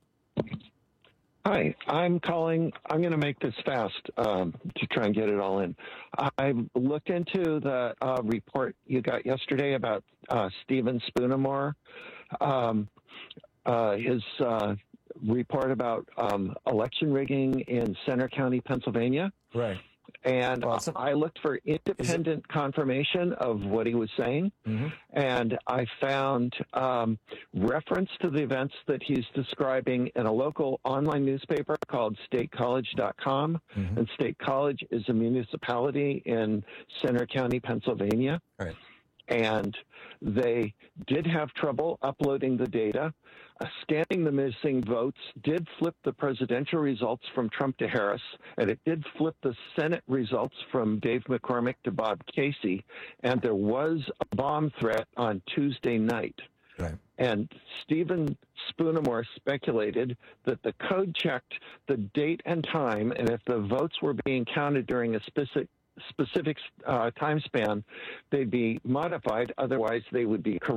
Hi, I'm calling. I'm going to make this fast um, to try and get it all in. I looked into the uh, report you got yesterday about uh, Stephen Spoonemore, um, uh, his uh, report about um, election rigging in Center County, Pennsylvania. Right. And well, a, I looked for independent confirmation of what he was saying, mm-hmm. and I found um, reference to the events that he's describing in a local online newspaper called state college dot com. Mm-hmm. And State College is a municipality in Center County, Pennsylvania. Right. And they did have trouble uploading the data. Uh, scanning the missing votes did flip the presidential results from Trump to Harris, and it did flip the Senate results from Dave McCormick to Bob Casey, and there was a bomb threat on Tuesday night. Right. And Stephen Spoonemore speculated that the code checked the date and time, and if the votes were being counted during a specific specific uh, time span, they'd be modified. Otherwise, they would be correct.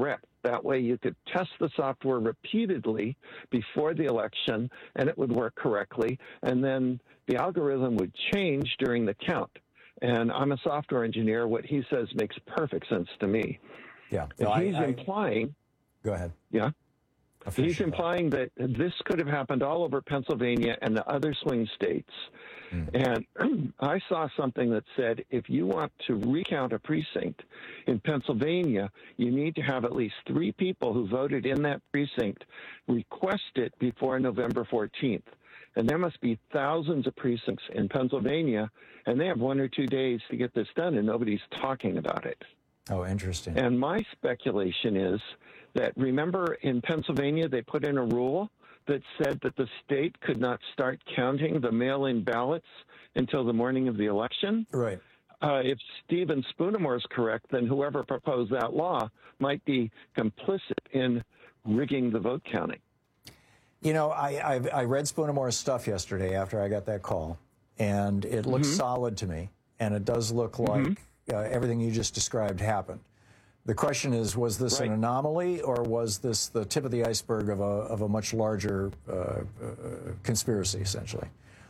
That way you could test the software repeatedly before the election, and it would work correctly. And then the algorithm would change during the count. And I'm a software engineer. What he says makes perfect sense to me. Yeah. And No, he's I, I, implying. Go ahead. Yeah. He's implying that this could have happened all over Pennsylvania and the other swing states. Mm. And I saw something that said if you want to recount a precinct in Pennsylvania, you need to have at least three people who voted in that precinct request it before November fourteenth. And there must be thousands of precincts in Pennsylvania, and they have one or two days to get this done, and nobody's talking about it. Oh, interesting. And my speculation is that, remember, in Pennsylvania, they put in a rule that said that the state could not start counting the mail-in ballots until the morning of the election? Right. Uh, if Stephen Spoonermore is correct, then whoever proposed that law might be complicit in rigging the vote counting. You know, I, I, I read Spoonermore's stuff yesterday after I got that call, and it looks mm-hmm. solid to me, and it does look like mm-hmm. uh, everything you just described happened. The question is, was this right. an anomaly, or was this the tip of the iceberg of a, of a much larger uh, uh, conspiracy, essentially?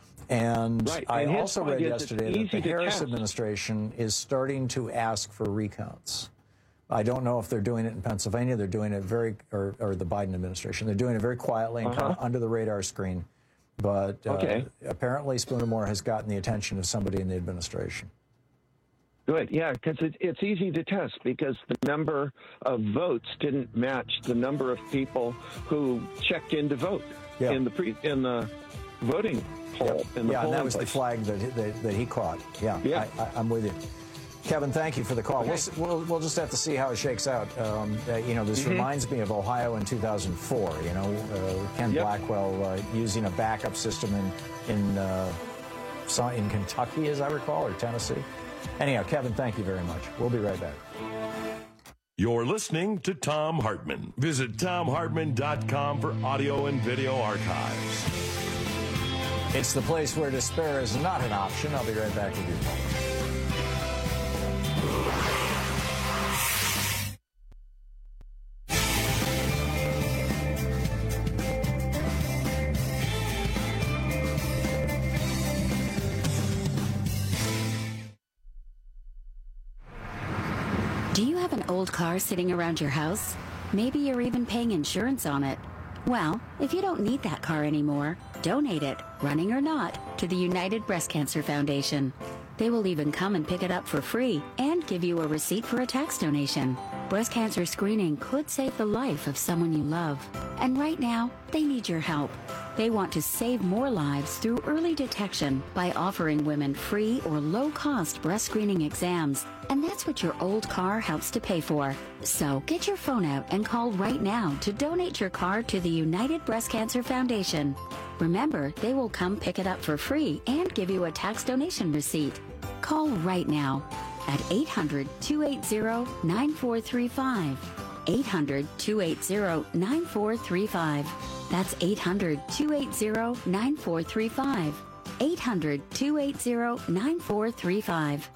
And right. I and also read yesterday that the Harris test. administration is starting to ask for recounts. I don't know if they're doing it in Pennsylvania. They're doing it very, or, or the Biden administration. They're doing it very quietly and uh-huh. kind of under the radar screen. But uh, okay. apparently Spoonermore has gotten the attention of somebody in the administration. Good, yeah, because it, it's easy to test because the number of votes didn't match the number of people who checked in to vote yeah. in the pre in the voting poll. Yep. In the yeah, and that was place. the flag that, that that he caught. Yeah, yeah. I, I, I'm with you, Kevin. Thank you for the call. Okay. We'll, we'll we'll just have to see how it shakes out. Um, uh, you know, this mm-hmm. reminds me of Ohio in two thousand four. You know, uh, Ken yep. Blackwell uh, using a backup system in in uh, in Kentucky, as I recall, or Tennessee. Anyhow, Kevin, thank you very much. We'll be right back. You're listening to Thom Hartmann. Visit Thom Hartmann dot com for audio and video archives. It's the place where despair is not an option. I'll be right back with you. Do you have an old car sitting around your house? Maybe you're even paying insurance on it. Well, if you don't need that car anymore, donate it, running or not, to the United Breast Cancer Foundation. They will even come and pick it up for free and give you a receipt for a tax donation. Breast cancer screening could save the life of someone you love. And right now, they need your help. They want to save more lives through early detection by offering women free or low-cost breast screening exams. And that's what your old car helps to pay for. So get your phone out and call right now to donate your car to the United Breast Cancer Foundation. Remember, they will come pick it up for free and give you a tax donation receipt. Call right now at eight hundred, two eight zero, nine four three five. eight hundred, two eight zero, nine four three five. That's eight hundred, two eight zero, nine four three five. eight hundred, two eight zero, nine four three five.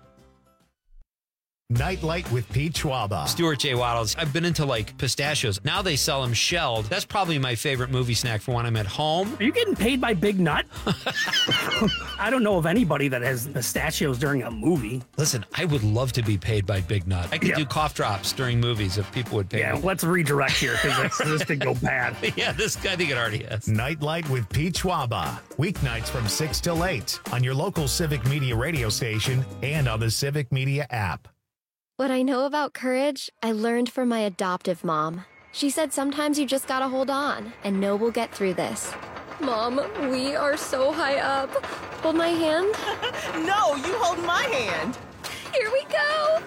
Nightlight with Pete Schwaba. Stuart J. Waddles. I've been into like pistachios. Now they sell them shelled. That's probably my favorite movie snack for when I'm at home. Are you getting paid by Big Nut? I don't know of anybody that has pistachios during a movie. Listen, I would love to be paid by Big Nut. I could yeah. do cough drops during movies if people would pay yeah, me. Yeah, let's redirect here because this could go bad. Yeah, this I think it already has. Nightlight with Pete Schwaba. Weeknights from six till eight on your local Civic Media radio station and on the Civic Media app. What I know about courage, I learned from my adoptive mom. She said sometimes you just gotta hold on and know we'll get through this. Mom, we are so high up. Hold my hand. No, you hold my hand. Here we go.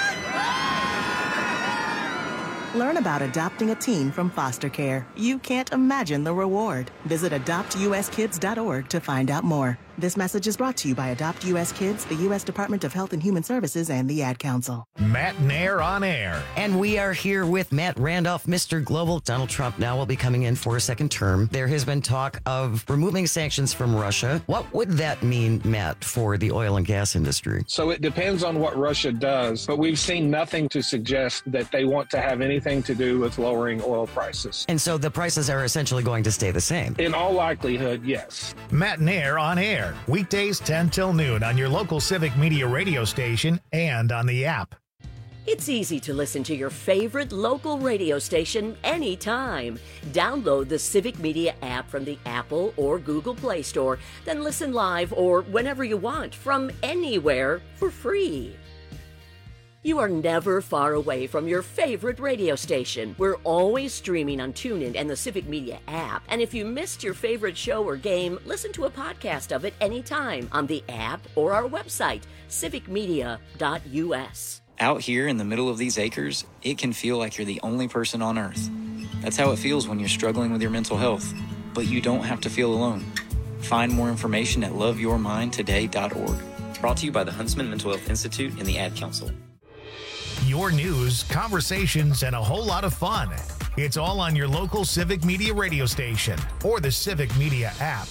Learn about adopting a teen from foster care. You can't imagine the reward. Visit adopt u s kids dot org to find out more. This message is brought to you by Adopt U S Kids, the U S Department of Health and Human Services, and the Ad Council. Matt Nair on air. And we are here with Matt Randolph, Mister Global. Donald Trump now will be coming in for a second term. There has been talk of removing sanctions from Russia. What would that mean, Matt, for the oil and gas industry? So it depends on what Russia does, but we've seen nothing to suggest that they want to have anything to do with lowering oil prices. And so the prices are essentially going to stay the same? In all likelihood, yes. Matt Nair on air. Weekdays ten till noon on your local Civic Media radio station and on the app. It's easy to listen to your favorite local radio station anytime. Download the Civic Media app from the Apple or Google Play Store, then listen live or whenever you want from anywhere for free. You are never far away from your favorite radio station. We're always streaming on TuneIn and the Civic Media app. And if you missed your favorite show or game, listen to a podcast of it anytime on the app or our website, civic media dot u s. Out here in the middle of these acres, it can feel like you're the only person on Earth. That's how it feels when you're struggling with your mental health. But you don't have to feel alone. Find more information at love your mind today dot org. Brought to you by the Huntsman Mental Health Institute and the Ad Council. Your news, conversations, and a whole lot of fun. It's all on your local Civic Media radio station or the Civic Media app.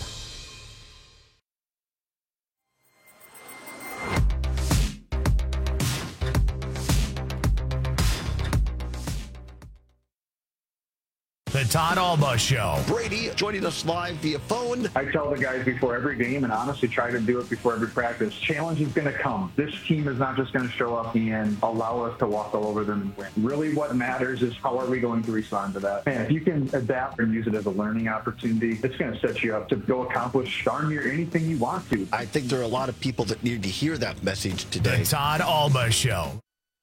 The Todd Alba Show. Brady joining us live via phone. I tell the guys before every game, and honestly try to do it before every practice, challenge is going to come. This team is not just going to show up and allow us to walk all over them and win. Really what matters is how are we going to respond to that. And if you can adapt and use it as a learning opportunity, it's going to set you up to go accomplish darn near anything you want to. I think there are a lot of people that need to hear that message today. The Todd Alba Show.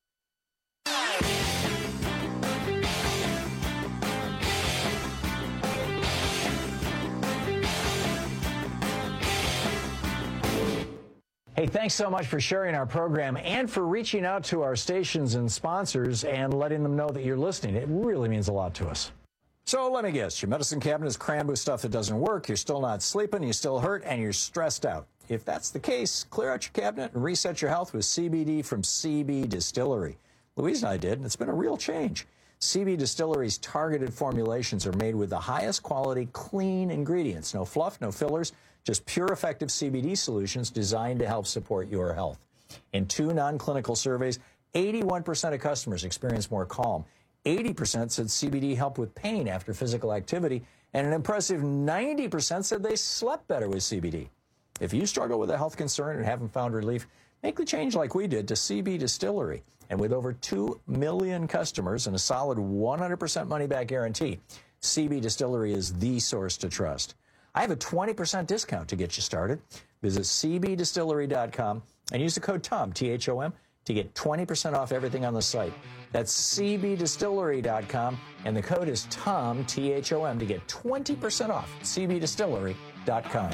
Hey, thanks so much for sharing our program and for reaching out to our stations and sponsors and letting them know that you're listening. It really means a lot to us. So let me guess, your medicine cabinet is crammed with stuff that doesn't work, you're still not sleeping, you still hurt, and you're stressed out. If that's the case, clear out your cabinet and reset your health with C B D from C B Distillery. Louise and I did, and it's been a real change. C B Distillery's targeted formulations are made with the highest quality, clean ingredients. No fluff, no fillers, just pure effective C B D solutions designed to help support your health. In two non-clinical surveys, eighty-one percent of customers experienced more calm. eighty percent said C B D helped with pain after physical activity, and an impressive ninety percent said they slept better with C B D. If you struggle with a health concern and haven't found relief, make the change like we did to C B Distillery. And with over two million customers and a solid one hundred percent money-back guarantee, C B Distillery is the source to trust. I have a twenty percent discount to get you started. Visit c b distillery dot com and use the code TOM, T H O M, to get twenty percent off everything on the site. That's c b distillery dot com, and the code is TOM, T H O M, to get twenty percent off. c b distillery dot com.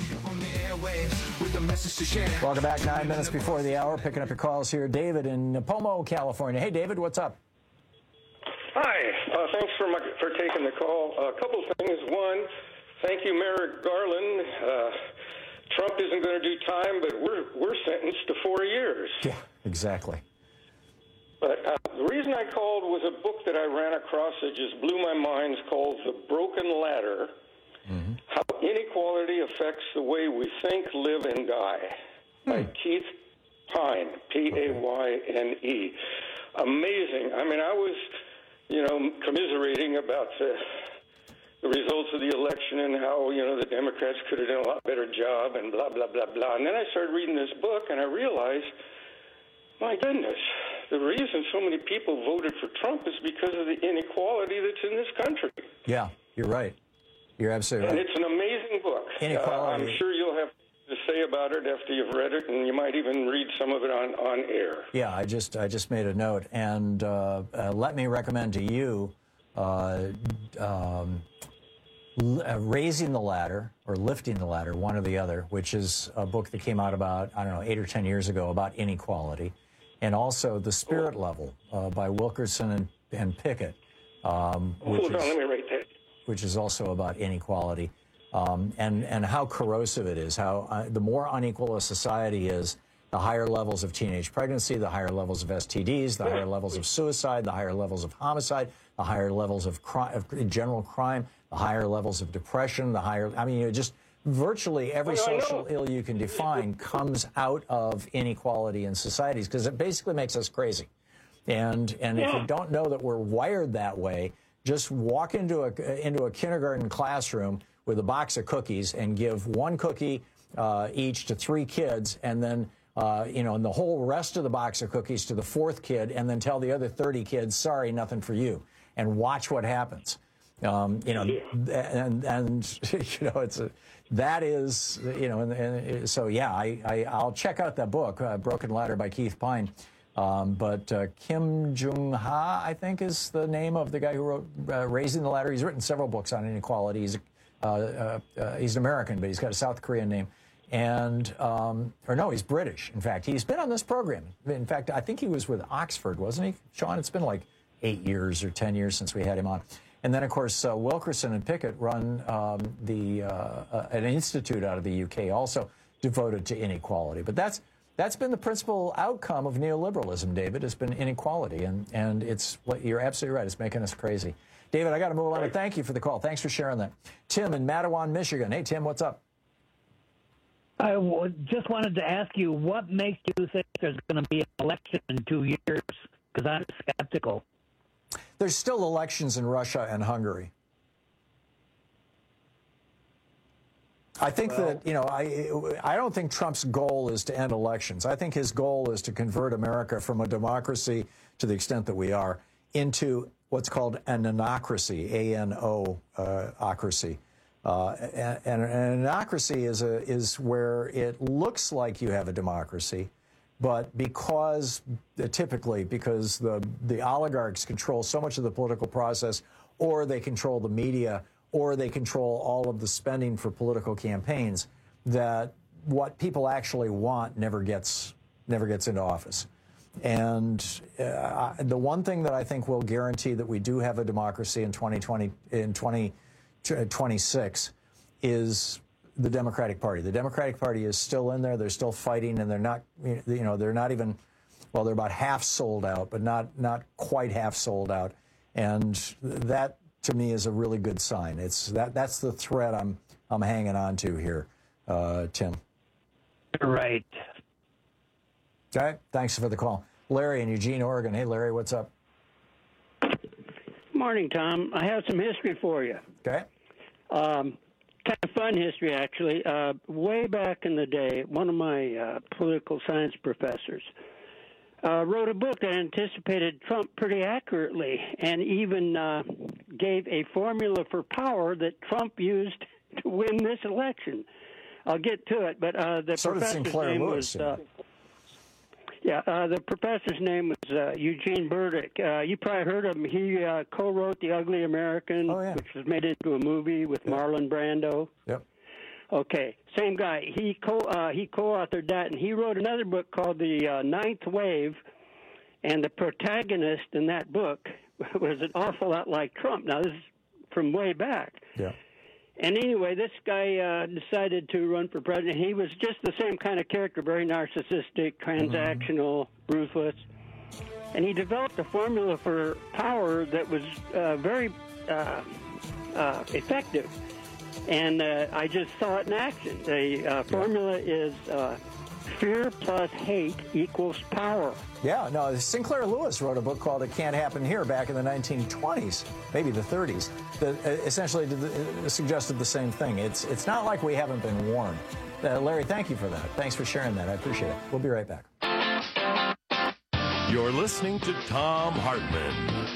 Welcome back, nine minutes before the hour. Picking up your calls here. David in Pomo, California. Hey, David, what's up? Hi. Uh, thanks for, my, for taking the call. A couple things. One, thank you, Merrick Garland. Uh, Trump isn't going to do time, but we're we're sentenced to four years. Yeah, exactly. But uh, the reason I called was a book that I ran across that just blew my mind. It's called The Broken Ladder, mm-hmm. How Inequality Affects the Way We Think, Live, and Die, hmm. by Keith Payne, P A Y N E. Amazing. I mean, I was, you know, commiserating about the the results of the election and how, you know, the Democrats could have done a lot better job and blah, blah, blah, blah. And then I started reading this book, and I realized, my goodness, the reason so many people voted for Trump is because of the inequality that's in this country. Yeah, you're right. You're absolutely and right. And it's an amazing book. Inequality. Uh, I'm sure you'll have to say about it after you've read it, and you might even read some of it on, on air. Yeah, I just I just made a note. And uh, uh, let me recommend to you uh, um, Uh, Raising the Ladder, or Lifting the Ladder, one or the other, which is a book that came out about, I don't know, eight or ten years ago about inequality. And also The Spirit Level uh, by Wilkerson and, and Pickett, um, which, Hold on, is, let me write that. which is also about inequality. um, and, and how corrosive it is, how uh, the more unequal a society is, the higher levels of teenage pregnancy, the higher levels of S T Ds, the higher levels of suicide, the higher levels of homicide, the higher levels of, crime, of general crime, the higher levels of depression, the higher, I mean, you know, just virtually every social ill you can define comes out of inequality in societies, because it basically makes us crazy. And, and if you don't know that we're wired that way, just walk into a, into a kindergarten classroom with a box of cookies and give one cookie uh, each to three kids, and then Uh, you know, and the whole rest of the box of cookies to the fourth kid, and then tell the other thirty kids, sorry, nothing for you, and watch what happens. Um, you know, and, and, you know, it's a, that is, you know, and, and so, yeah, I, I, I'll check out that book, uh, Broken Ladder by Keith Pine. Um, but uh, Kim Jung-ha, I think, is the name of the guy who wrote uh, Raising the Ladder. He's written several books on inequality. He's, uh, uh, uh, he's an American, but he's got a South Korean name. And, um, or no, he's British. In fact, he's been on this program. In fact, I think he was with Oxford, wasn't he, Sean? It's been like eight years or ten years since we had him on. And then, of course, uh, Wilkerson and Pickett run um, the uh, uh, an institute out of the U K, also devoted to inequality. But that's that's been the principal outcome of neoliberalism, David. It's been inequality, and and it's you're absolutely right. It's making us crazy. David, I got to move along. And thank you for the call. Thanks for sharing that. Tim in Mattawan, Michigan. Hey, Tim, what's up? I w- just wanted to ask you, what makes you think there's going to be an election in two years? Because I'm skeptical. There's still elections in Russia and Hungary. I think well, that, you know, I, I don't think Trump's goal is to end elections. I think his goal is to convert America from a democracy, to the extent that we are, into what's called an anocracy, A N O, uh, ocracy. Uh, and, and an anocracy is a is where it looks like you have a democracy, but because uh, typically because the the oligarchs control so much of the political process, or they control the media, or they control all of the spending for political campaigns, that what people actually want never gets never gets into office. And uh, the one thing that I think will guarantee that we do have a democracy in twenty twenty in twenty twenty-six is the Democratic Party. The Democratic Party is still in there. They're still fighting, and they're not, you know, they're not even, well, they're about half sold out, but not not quite half sold out. And that, to me, is a really good sign. It's that that's the thread I'm I'm hanging on to here, uh, Tim. Right. All right. Thanks for the call, Larry in Eugene, Oregon. Hey, Larry, what's up? Morning, Tom. I have some history for you. Okay. Um, kind of fun history, actually. Uh, way back in the day, one of my uh, political science professors uh, wrote a book that anticipated Trump pretty accurately, and even uh, gave a formula for power that Trump used to win this election. I'll get to it, but uh, the so professor's name Lewis, was... Uh, Yeah, uh, the professor's name was uh, Eugene Burdick. Uh, you probably heard of him. He uh, co-wrote The Ugly American, oh, yeah. which was made into a movie with yep. Marlon Brando. Yep. Okay, same guy. He co uh, he co-authored that, and he wrote another book called The uh, Ninth Wave. And the protagonist in that book was an awful lot like Trump. Now, this is from way back. Yeah. And anyway, this guy uh, decided to run for president. He was just the same kind of character, very narcissistic, transactional, mm-hmm. ruthless. And he developed a formula for power that was uh, very uh, uh, effective. And uh, I just saw it in action. The uh, formula is uh, fear plus hate equals power. Yeah, no, Sinclair Lewis wrote a book called It Can't Happen Here back in the nineteen twenties, maybe the thirties, that essentially did the, suggested the same thing. It's, it's not like we haven't been warned. Uh, Larry, thank you for that. Thanks for sharing that. I appreciate it. We'll be right back. You're listening to Thom Hartmann.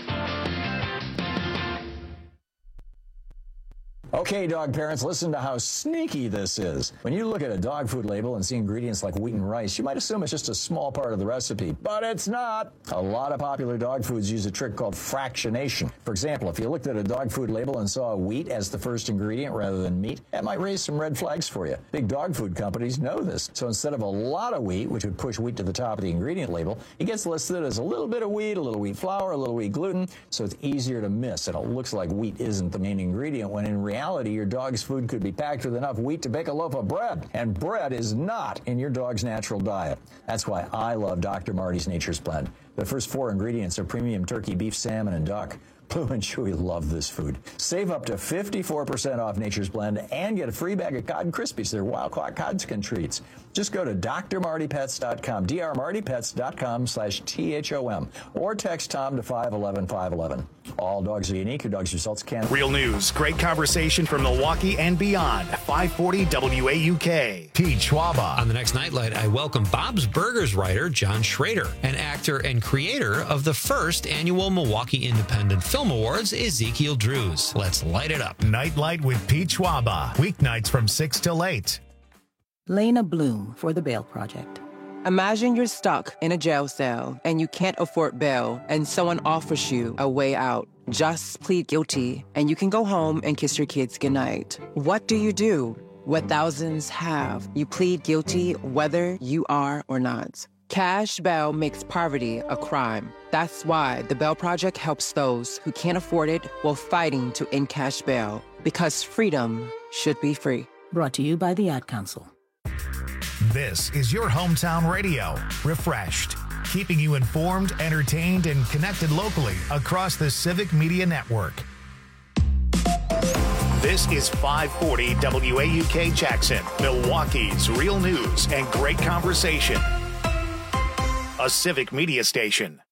Okay, dog parents, listen to how sneaky this is. When you look at a dog food label and see ingredients like wheat and rice, you might assume it's just a small part of the recipe, but it's not. A lot of popular dog foods use a trick called fractionation. For example, if you looked at a dog food label and saw wheat as the first ingredient rather than meat, that might raise some red flags for you. Big dog food companies know this. So instead of a lot of wheat, which would push wheat to the top of the ingredient label, it gets listed as a little bit of wheat, a little wheat flour, a little wheat gluten, so it's easier to miss. And it looks like wheat isn't the main ingredient, when in reality, reality, your dog's food could be packed with enough wheat to bake a loaf of bread, and bread is not in your dog's natural diet. That's why I love Doctor Marty's Nature's Blend. The first four ingredients are premium turkey, beef, salmon, and duck. Blue and Chewy love this food. Save up to fifty-four percent off Nature's Blend and get a free bag of Cotton Krispies. They're Wild Caught Codskin treats. Just go to D R Marty Pets dot com, D R Marty Pets dot com slash T H O M, or text Tom to five one one, five one one. All dogs are unique. Your dog's results can. Real news, great conversation from Milwaukee and beyond. five forty W A U K. Pete Schwaba. On the next Nightlight, I welcome Bob's Burgers writer John Schrader, and actor and creator of the first annual Milwaukee Independent Film Awards, Ezekiel Drews. Let's light it up. Nightlight with Pete Schwaba. Weeknights from six till eight. Lena Bloom for the Bail Project. Imagine you're stuck in a jail cell and you can't afford bail, and someone offers you a way out. Just plead guilty and you can go home and kiss your kids goodnight. What do you do? What thousands have. You plead guilty whether you are or not. Cash bail makes poverty a crime. That's why the Bail Project helps those who can't afford it while fighting to end cash bail. Because freedom should be free. Brought to you by the Ad Council. This is your hometown radio, refreshed, keeping you informed, entertained, and connected locally across the Civic Media Network. This is five forty W A U K Jackson, Milwaukee's real news and great conversation. A Civic Media station.